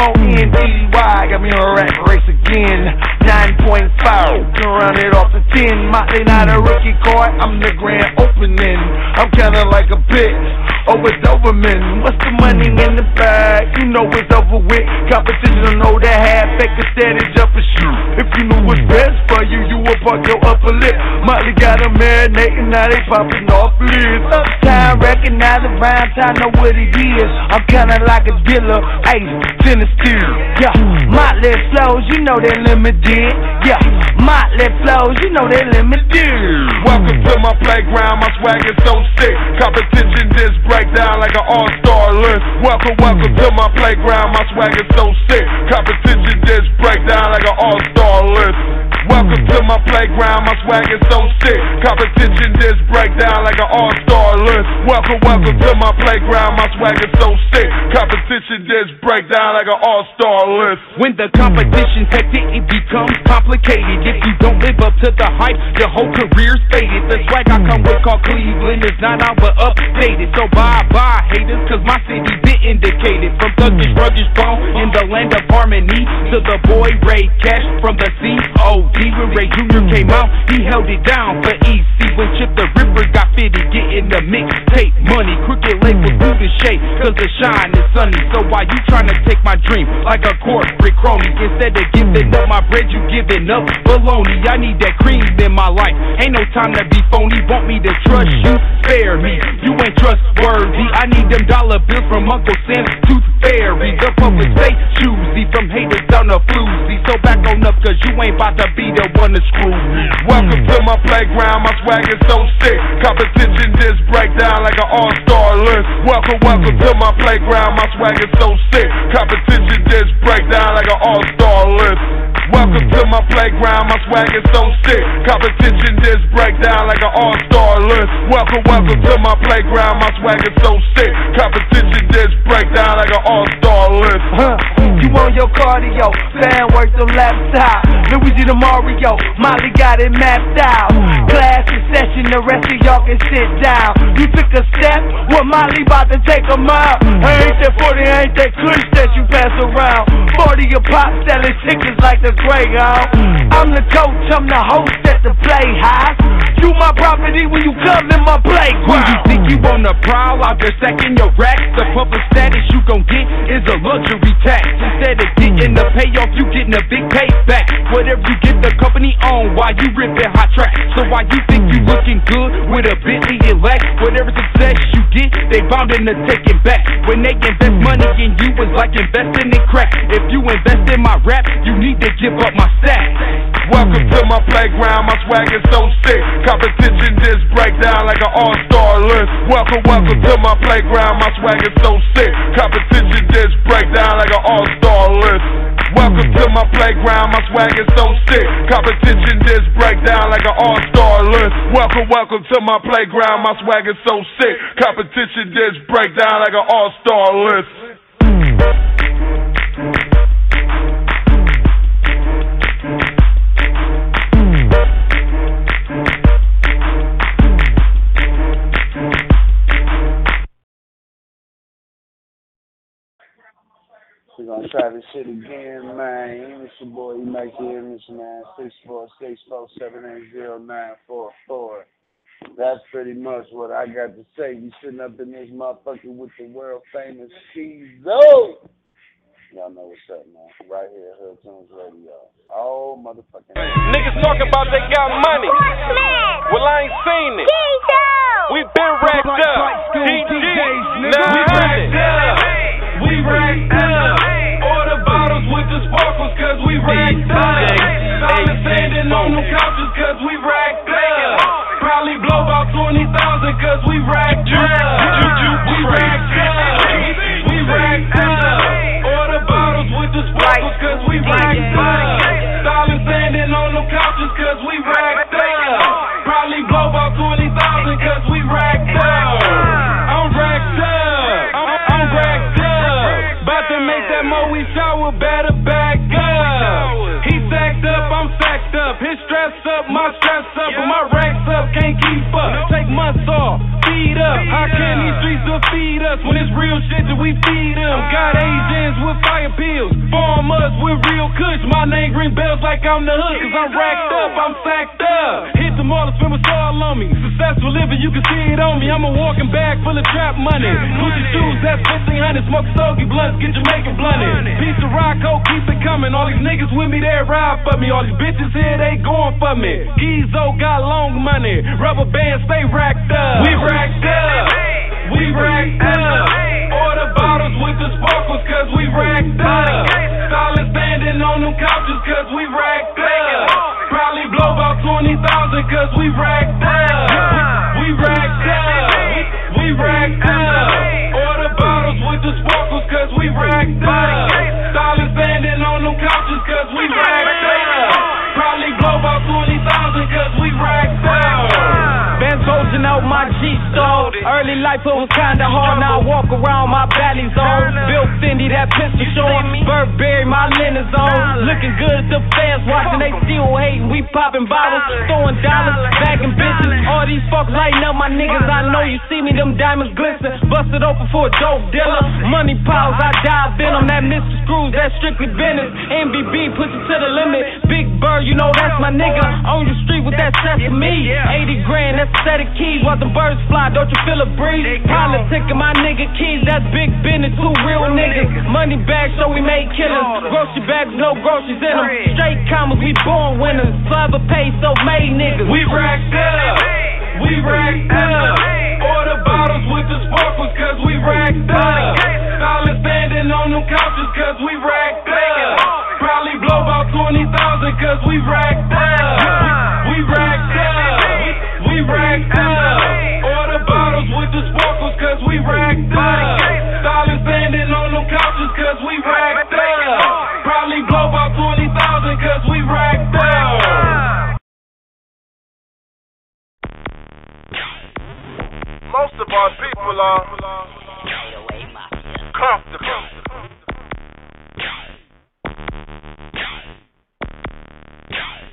MONEY got me on a rat race again. 9.5, can run it off the 10. Motley not a rookie card, I'm the grand opening. I'm kinda like a bitch, oh it's over man. What's the money in the bag? You know it's over with. Competition don't know that half, fake a steady jump and shoot. If you knew what's best for you, you would park your upper lip. Motley got a marinating, now they popping off lids. Uptown, recognize the rhyme time, know what it is. I'm kinda like a dealer, ice, sinister. Yeah, Motley flows, you know they're limited. Yeah, Motley flows, you know they're limited. Welcome to my playground, my swag is so sick. Competition just break down like an all-star list. Welcome to my playground, my swag is so sick. Competition just break down like an all-star list. Welcome to my playground, my swag is so sick. Competition just break down like an all-star list. Welcome to my playground, my swag is so sick. Competition just break down like an all-star list. When the competition's hectic, it becomes complicated. If you don't live up to the hype, your whole career's faded. The swag I come with called Cleveland is not out but updated. So bye-bye haters, cause my city been indicated. From thuggish, ruggish bone in the land of harmony to the boy Ray Cash from the COD. When Ray Jr. came out, he held it down for EC. When Chip the Ripper got fitted, getting the mixtape money. Crooked label do the shade, cause the shine is sunny. So why you tryna take my dream like a corporate crony? Instead of giving up my bread, you giving up baloney. I need that cream in my life, ain't no time to be phony. Want me to trust you? Spare me, you ain't trustworthy. I need them dollar bills from Uncle Sam's Tooth Fairy. The public stay choosy, from haters down to floozy. So back on up, cause you ain't about to be the one to screw me. Welcome to my playground, my swag is so sick. Competition just break down like an all-star list. Welcome to my playground, my swag is so sick. Competition just break down like an all-star list. Welcome to my playground, my swag is so sick. Competition just break down like an all-star list. Welcome to my playground, my swag is so sick. Competition just break down like an all-star list. You on your cardio, fan work the laptop. Luigi the Mario, Molly got it mapped out. Class in session, the rest of y'all can sit down. You took a step, well Molly about to take 'em out. Ain't that 40, ain't that kush that you pass around. 40 a pop selling tickets like the Greyhound. I'm the coach, I'm the host at the playhouse. You my property when you come in my playground. When you think you on the prowl, I'll just second your racks. The public status you gon' get is a luxury tax. Instead of getting the payoff, you getting a big payback. Whatever you get the company on while you ripping hot tracks. So why you think you looking good with a Bentley and Lex? Whatever success you get, they bound to take it back. When they invest money in you, it's like investing in crack. If you invest in my rap, you need to give up my stack. Welcome to my playground, my swag is so sick. Competition just break down like an all-star list. Welcome to my playground, my swag is so sick. Competition just break down like an all-star list. Welcome to my playground, my swag is so sick. Competition just break down like an all-star list. Welcome to my playground, my swag is so sick. Competition just break down like an all-star list. We're gonna try this shit again, man. It's your boy E-Mac here, man. 64647809444. That's pretty much what I got to say. We sitting up in this motherfucker with the world famous Skeezo. Y'all know what's up, man. Right here, Hood Tunes Radio. Oh, motherfucking. Niggas talk about they got money. Well, I ain't seen it. We been racked up. GG. We racked up. Order bottles with the sparkles cause we racked up. Solid standing on them couches cause we racked up. Probably blow about 20,000 cause we racked up. We racked up. We racked up. Order bottles with the sparkles cause we racked up. Solid standing on them couches cause we racked up. Probably blow about 20,000 cause we racked up. I'm racked up. I'm racked up. About to make that Moe shower, better back up. He sacked up, I'm sacked up. His stress up, my stress up. But my racks up, can't keep up. Take months off, feed up. How can these streets defeat us? When it's real shit that we feed them. Got Asians with fire pills, farmers with real kush. My name ring bells like I'm the hood. Cause I'm racked up, I'm sacked up. Hit the mall and spend my soul on me. Successful living, you can see it on me. I'm a walking bag full of trap money. Gucci shoes, that's 1,500. Smoke stogie blunts, get Jamaican blunted. Piece of Rocco, keep it coming. All these niggas with me, they ride for me. All these bitches here, they going for me. Gizo got long money. Rubber bands, stay racked up. We racked up. We racked up. Order bottles with the sparkles cause we racked up. Solid standing on them couches cause we racked up. Probably blow about 20,000 cause we racked up. We racked up. We racked up. Order bottles with the sparkles cause we racked up. Solid standing on them couches cause we racked up. Probably blow about 20,000 cause we racked up. Been soldiering out my G-Stone. Early life it was kinda hard, now I walk around my valley zone. Bill Fendi, that pistol showing. Burberry, my linen zone. Looking good at the fans watching, they still hating. We popping bottles, throwing dollars, bagging bitches. All these fucks lighting up my niggas. I know you see me, them diamonds glisten. Busted open for a dope dealer. Money piles, I dive in them. That Mr. Screws, that strictly business. MBB, push it to the limit. Big Bird, you know that's my nigga. On your street with that sesame. 80 grand, that's a set of keys. While the birds fly, don't you feel a breeze? Politicking my nigga keys, that's big business. Two real niggas. Money bags, so we made killers. Grocery bags, no groceries in them. Straight commas, we born winners. Slava pay, so made niggas. We racked up. We racked up. Order bottles with the sparkles cause we racked up. Solid standing on them couches cause we racked up. Probably blow about 20,000 cause we racked up. We racked up. We racked up. Order bottles with the sparkles cause we racked up. Solid standing on them couches cause we racked up. Probably blow about 20,000 cause we racked up. Most of our people are comfortable.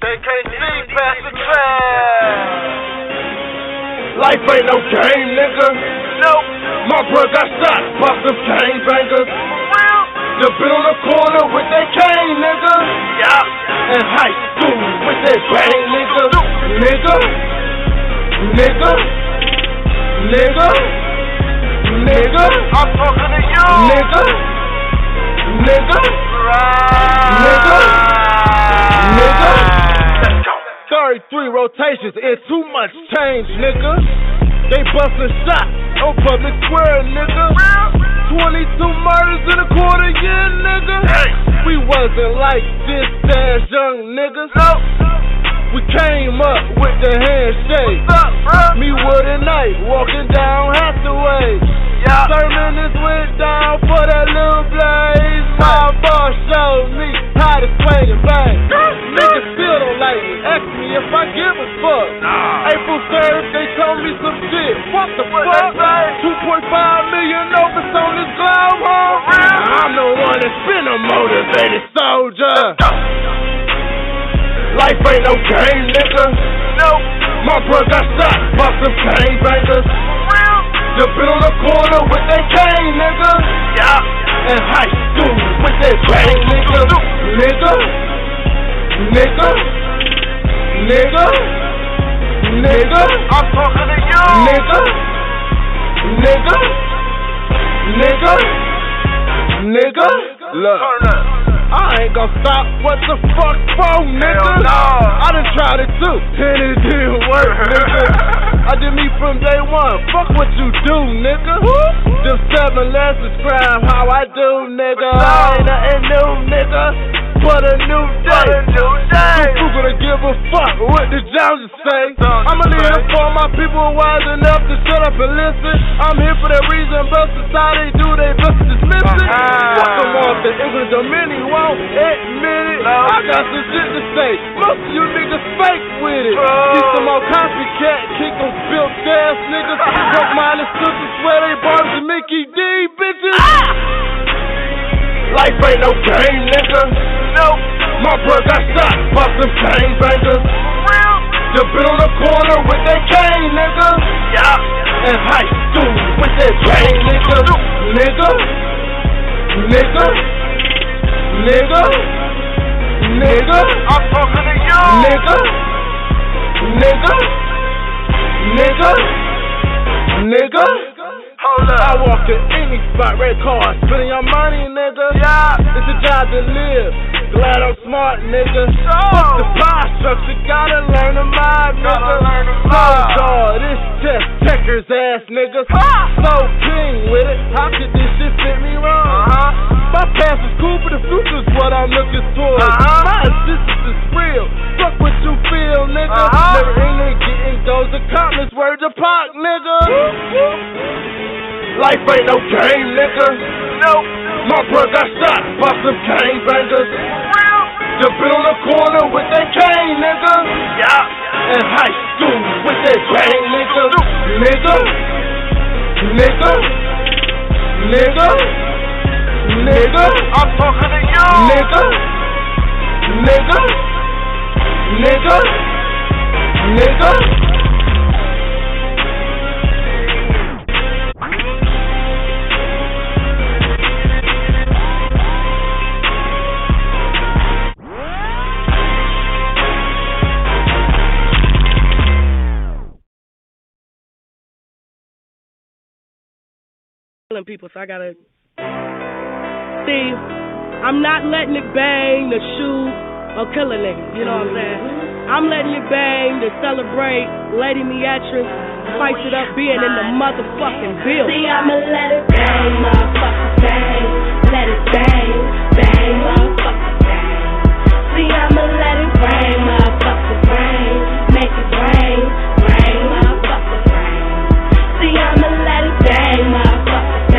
KKC, pass the trash. Life ain't no game, nigga. Nope. My bro got shot by some gang bangers. The been on the corner with that cane, nigga. Yeah. In high school with that bang, nigga. Nigga. Nigga. Nigga. Nigga. I'm talking to you. Nigga. Nigga. Nigga. Nigga. Let's go. 33 rotations and too much change, nigga. They bustin' shots on public square, nigga. 22 murders in a quarter year, nigga. Hey. We wasn't like this as young niggas. Nope. We came up with the handshake. What's up, bro? Me Wood and Knight walking down Hathaway. Yeah. Sermon is went down for that little blaze. My boss showed me how to swing and bang. Niggas still don't like me. Ask me if I give a fuck. Nah. April 3rd, they told me some shit. What the fuck? 2.5 million overs on this globe, huh? I'm the one that's been a motivated soldier. Life ain't no game, nigga. Nope. My bro got shot by some gang bangers. The been on the corner with that cane, nigga. Yeah. In high school with that bang, nigga. Nigga. Nigga. Nigga. Nigga. I'm talking to you. Nigga. Nigga. Nigga. Nigga. Look. Turn up. I ain't gon' stop. What the fuck for, nigga? Hell no. I done tried it too, and it didn't work, nigga. I did me from day one. Fuck what you do, nigga. Them 7 less describe how I do, nigga. I ain't nothing new, nigga. But a new day. Who gonna give a fuck what the Joneses say? I'ma live for my people wise enough to shut up and listen. I'm here for that reason, but society do they best to dismiss it. Fuck them off the English dominion, won't admit it. I got some shit to say. Most of you niggas fake with it. See some more copycat, kick them built ass niggas. Fuck mine and sisters, swear they barbs and Mickey D, bitches. Life ain't no game, nigga. Nope. My bro got shot by some gang bangers. The been on the corner with that cane, nigga. Yeah. In high school with that bang, nigga. Nigga. Nigga. Nigga. Nigga. I'm talking to you. Nigga. Nigga. Nigga. Nigga. Hold up. I walk in any spot, red car, spending your money, nigga. Yeah. It's a job to live. Glad I'm smart, nigga. Fuck the pie structure, gotta learn to mind, nigga. So this test checkers ass niggas. So king with it. How could this shit fit me wrong? My past is cool, but the future's what I'm looking for. My existence is real. Fuck what you feel, nigga. Never ending getting goals accomplished. Word to Pac, nigga. Life ain't no game, nigga. Nope. My bro got shot by some gang bangers. The been on the corner with that cane, nigga. Yeah. In high school with that bang, nigga. Nigga. Nigga. Nigga. Nigga. I'm talking to you. Nigga. Nigga. Nigga. Nigga. People, so I gotta see. I'm not letting it bang to shoot or kill a nigga. You know what I'm saying? I'm letting it bang to celebrate Lady Meatrice, spice it up being in the motherfucking building. See, I'ma let it bang, motherfucker, bang. Let it bang, bang, motherfucker, bang. See, I'ma let it rain, motherfucker, rain. Make it rain, rain, motherfucker, rain. See, I'ma let it bang, motherfucker.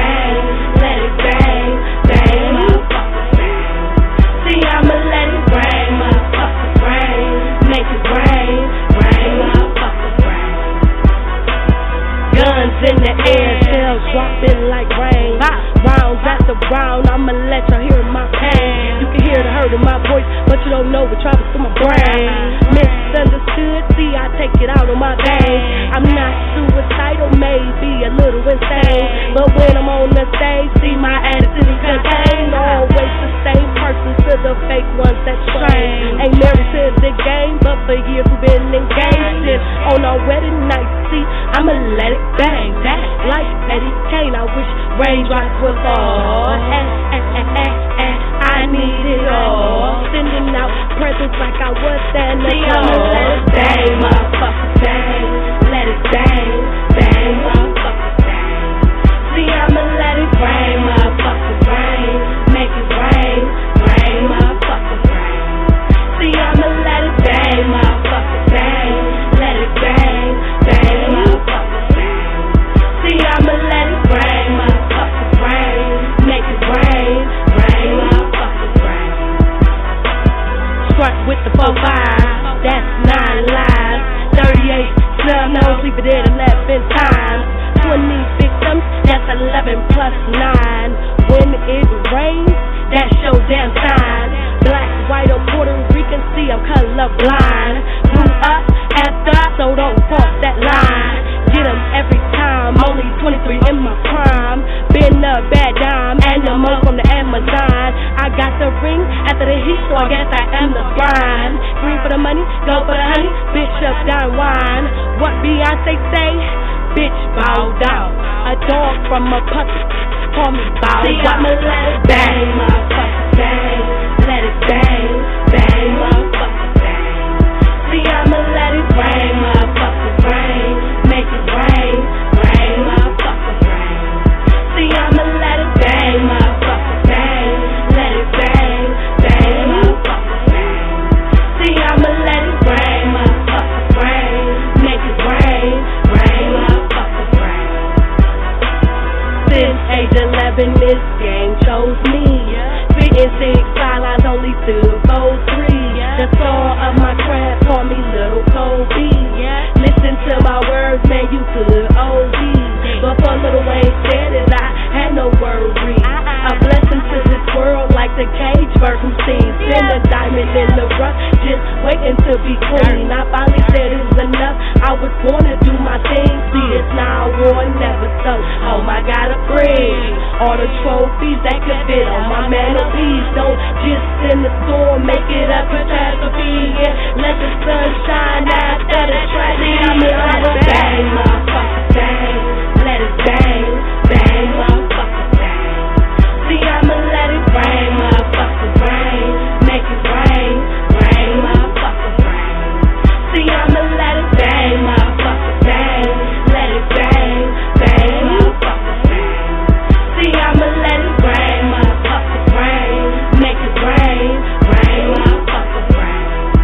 In the air, shells dropping like rain. Rounds after round, I'ma let y'all hear my pain. You can hear the heard of my voice, but you don't know what travels through my brain. Misunderstood, see, I take it out on my veins. I'm not suicidal, maybe a little insane, but when I'm on the stage, see my attitude contained. Always the same person to the fake ones that train. Ain't married to the game, but for years we've been engaged. And on our wedding night, see, I'ma let it bang. Like Eddie Kane, I wish raindrops would fall. I need it all. Sending out presents like I was Santa Claus. I'ma let it bang, motherfucker, bang. Let it bang, bang, motherfucker, bang. See, I'ma let it rain, motherfucker, rain. Make it rain, rain, motherfucker, rain. See, I'ma let it bang, motherfucker, bang. Let it bang, bang, motherfucker, bang. See, I'ma let it rain, motherfucker, rain. Make it rain, rain, motherfucker, rain. Strike with the 4-5, that's 9 lives. 38 snub nose, leave it at 11 times. 20 victims, that's 11 plus 9. When it rains, that's your damn sign. Black, white, or Puerto Rican, see I'm colorblind. Grew up after, so don't cross that line. Get 'em every time, only 23 in my prime. Been a bad dime, and the mo from the Amazon. I got the ring after the heat, so I guess I am the bride. Green for the money, go for the honey, Bishop Don Wine. What Beyonce say? Bitch bowed out. A dog from a puppy, call me bow. See, I'ma let it bang, motherfucker, bang. Let it bang, bang, motherfucker, bang. See, I'ma let it rain, motherfucker, rain. Make it rain, rain, motherfucker, rain. See, I'ma let it bang, motherfucker, bang. Let it bang, bang, motherfucker, bang. See, I'ma let it rain, motherfucker, rain. Make it rain, rain, motherfucker, rain. Since age 11, this game chose me. Spitting 6 sidelines, only stood 4-3. The star of my craft, call me Little Kobe. Listen to my words, man, you could OD. But for Lil Wayne said it, I had no worries. A blessing to this world like the cage bird who sings. Send a diamond in the rough, just waiting to be queen. I finally said it was enough, I was born to do my thing. See, it's now or never, so oh my God, a bridge. All the trophies that could fit on my mantelpiece. Don't just in the store, make it a catastrophe. Yeah, let the sun shine after the tragedy. I'ma let it bang, motherfucker, bang. Let it bang, bang, motherfucker, bang. See, I'ma let it rain, motherfucker, rain. Make it rain, rain, motherfucker, rain. See, I'ma let it bang, motherfucker, bang. Let it bang, bang, motherfucker, bang. See, I'ma let it rain, motherfucker, rain. Make it rain, rain, motherfucker, rain.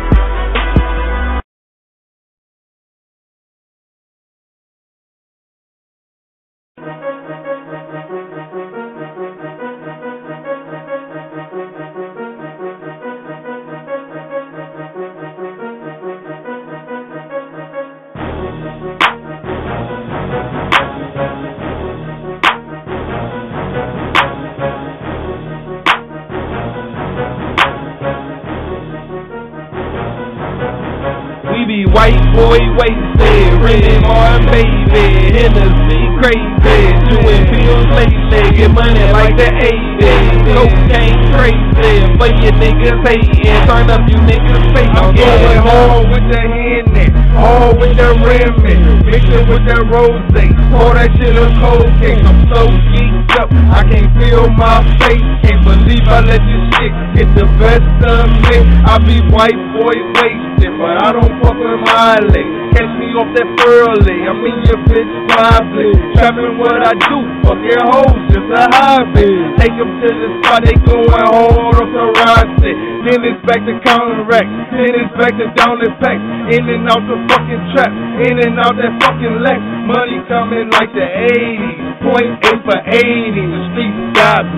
We be white boy wasted, Red Martin baby, Hennessy crazy, doing pills lately, get money like the 80s, cocaine crazy, but you niggas hating, turn up you niggas face. I'm going hard with the Henny, hard with the Remy, mix it with the rose, pour that shit of cocaine. I'm so geeked up, I can't feel my face, can't believe I let this shit get the best of me. I be white boy wasted, but I don't fuck with my legs. Catch me off that early, I'm in your bitch probably. Trapping what I do, fuck your hoes, just a hobby. Take them to the spot, they going hard off the roster. Then it's back to counting racks, then it's back to down the packs. In and out the fucking trap, in and out that fucking Lex. Money coming like the 80s, .8 for 80, the streets got me.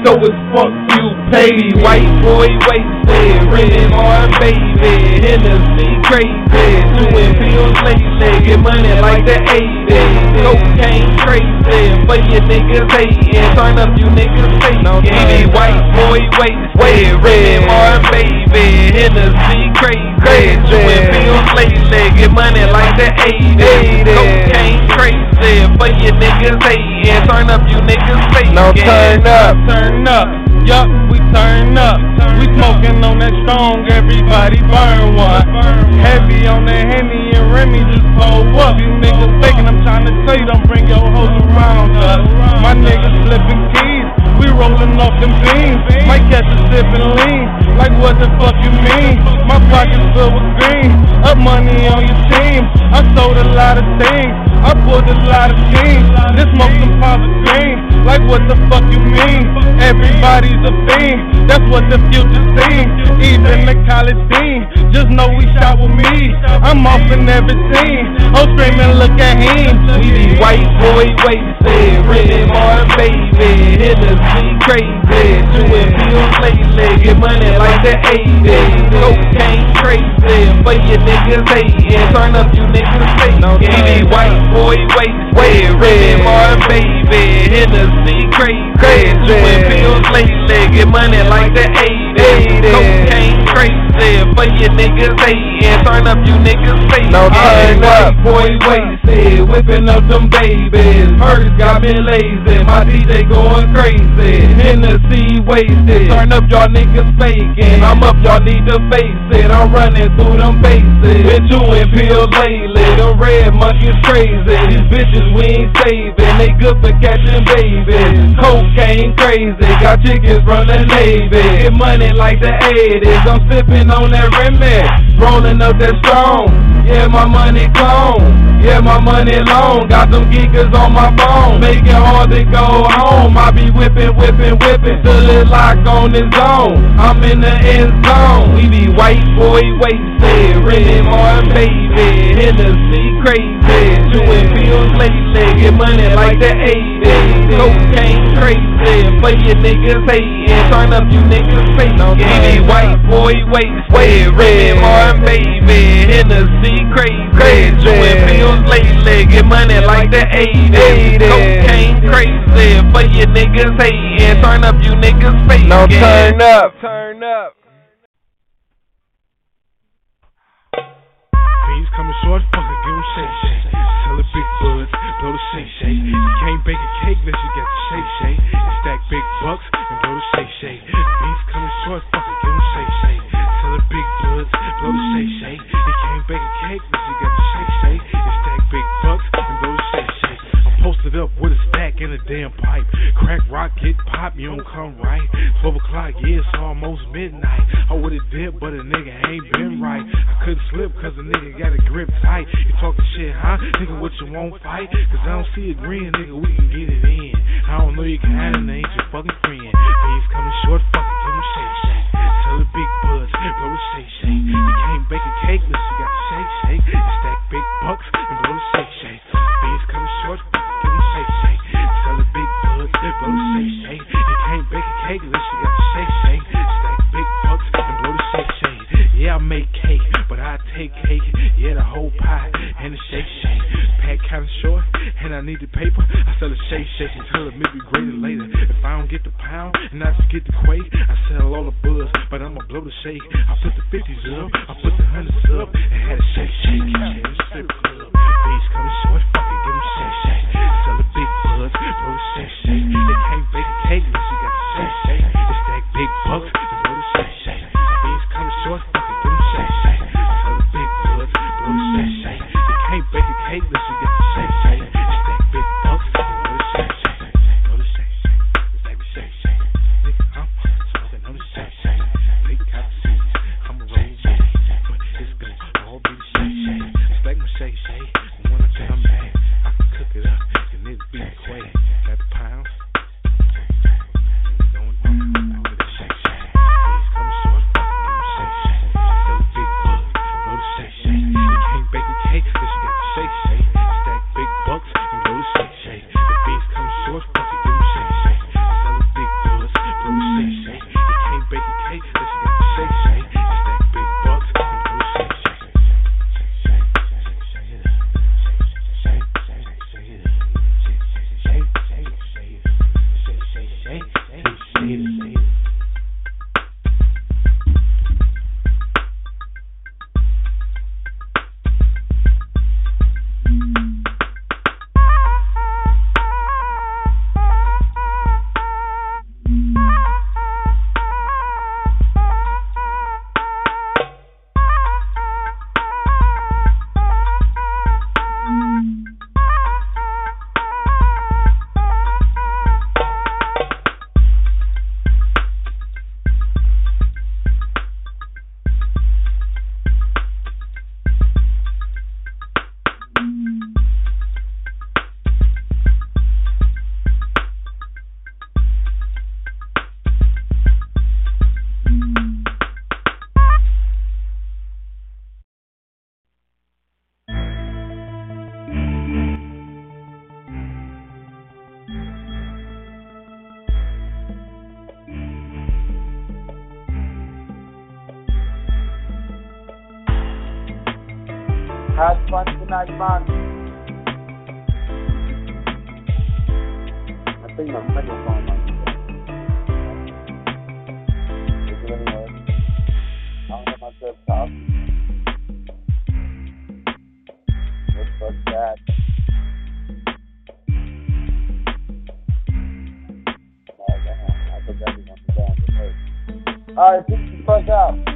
So it's fuck you, pay. White boy wasted, Rennie Martin baby, Hennessy crazy, doing pills lately, get money like the 80s. Cocaine crazy, but you niggas hating, turn up you niggas faking. White boy wasted, Rennie Martin baby, Hennessy crazy, doing pills lately, get money like the 80s. Cocaine crazy, but you niggas hating, turn up you niggas faking. Now turn up, yup, we turn up. We smoking on that strong, everybody burn one. Heavy on that Henny and Remy just pull up. You niggas faking, I'm trying to tell you, don't bring your hoes around us. My niggas flipping keys, we rolling off them beans. Might catch a sippin' lean, like what the fuck you mean? My pockets filled with green, up money on your team. I sold a lot of things, I pulled a lot of teams. Just smoke some pounds of green, like what the fuck you mean? Everybody's a fiend, that's what the future seems. Even the college dean, just know we shot with me. I'm off in every scene, I'm screaming look at him. We be white boy wasted, Rennie Martin baby, Hennessy crazy, doing pills lately, get money like the 80s. Cocaine crazy, but you niggas hating, turn up you niggas faking. We be white boy wasted, Rennie Martin baby, Hennessy crazy, doing pills lately, get money like the 80s. Cocaine crazy, but you niggas hating, turn up you niggas faking. Now turn up, boy wasted, whipping up them babies. Purse got me lazy, my DJ going crazy. Hennessy wasted, turn up y'all niggas faking. I'm up, y'all need to face it. I'm running through them bases. Been doing pills lately, the red monkeys crazy. These bitches we ain't saving, they good for catching babies. Cocaine crazy, got chickens from the Navy. Get money like the 80s, I'm sipping on that Remy, rolling up that strong. Yeah, my money gone, yeah, my money long. Got them geekers on my phone, make it hard to go home. I be whipping till it lock on his zone. I'm in the end zone. We be white boy wasted, Rennie Martin baby, Hennessy crazy, doing pills lately, get money like the 80s. Cocaine crazy, but you niggas hating, turn up you niggas faking. We be white boy wasted, Rennie Martin baby, Hennessy crazy, doing pills lately, get money like the 80s. Cocaine crazy, but you niggas hating, turn up you niggas faking. Now turn up. Beans coming short, fuck it, give 'em shake. Tell the big buds, blow the shake. You can't bake a cake unless you got the shake. And stack big bucks and blow the shake. Beans coming short, fuck it, give 'em shake. Tell the big buds, blow the shake. You can't bake a cake unless you got the shake. And stack big bucks and blow the shake. I'm posted up with a stack and a damn pipe. Crack rock, get pop, you don't come right. 12 o'clock, yeah, it's almost midnight. I would've did, but a nigga ain't been right. I couldn't slip cause a nigga got a grip tight. You talking shit, huh? Nigga, what you won't fight? Cause I don't see it green, nigga, we can get it in. I don't know you can have it, ain't your fucking friend. Beans coming short, fuck it, give 'em shake. Tell the big buds, blow the shake. You can't bake a cake unless you got the shake. You stack big bucks and blow the shake. Beans coming short, fuck it, give 'em shake. Tell the big buds, blow the shake. You can't bake a cake unless you got the shake. Stack big bucks and blow the shake. Yeah, I make cake, but I take cake. Yeah, the whole pie and the shake. Pack kinda short, and I need the paper. I sell a shake until it may be greater later. If I don't get the pound and I just get the quake, I sell all the buzz, but I'ma blow the shake. I put the 50s up, I put the 100s up, and had a shake. Yeah, the strip club. Beans coming short, fuck it, give 'em shake. Sell the big buds, blow the shake. They can't bake a cake unless you got the shake. They stack big bucks and blow the shake. Beans coming short, fuck it, give 'em shake. Sell the big buds, blow the shake. They can't bake a cake unless you got the shake. They stack big bucks and blow the shake. Blow the shake. Stack the shake. Nigga, I'm smoking on the shake. Big cop seats, I'ma roll with it. It's gonna all be the shake. Stack my shake. When I come back, I can cook it up and it be quick. Got the pounds. Going down with the shake. Beans coming short, give 'em shake. Sell the big bucks, blow the shake. You can't bake a cake unless you got the shake. Stack big bucks and blow the shake. The beans coming short, fuck it, give 'em shake. Sell the big bucks, blow tonight, man. I think my microphone might be there. Is it anywhere? I don't have my desktop. What's that? Oh, damn. I forgot he wants to down the page. Alright, peace the fuck out.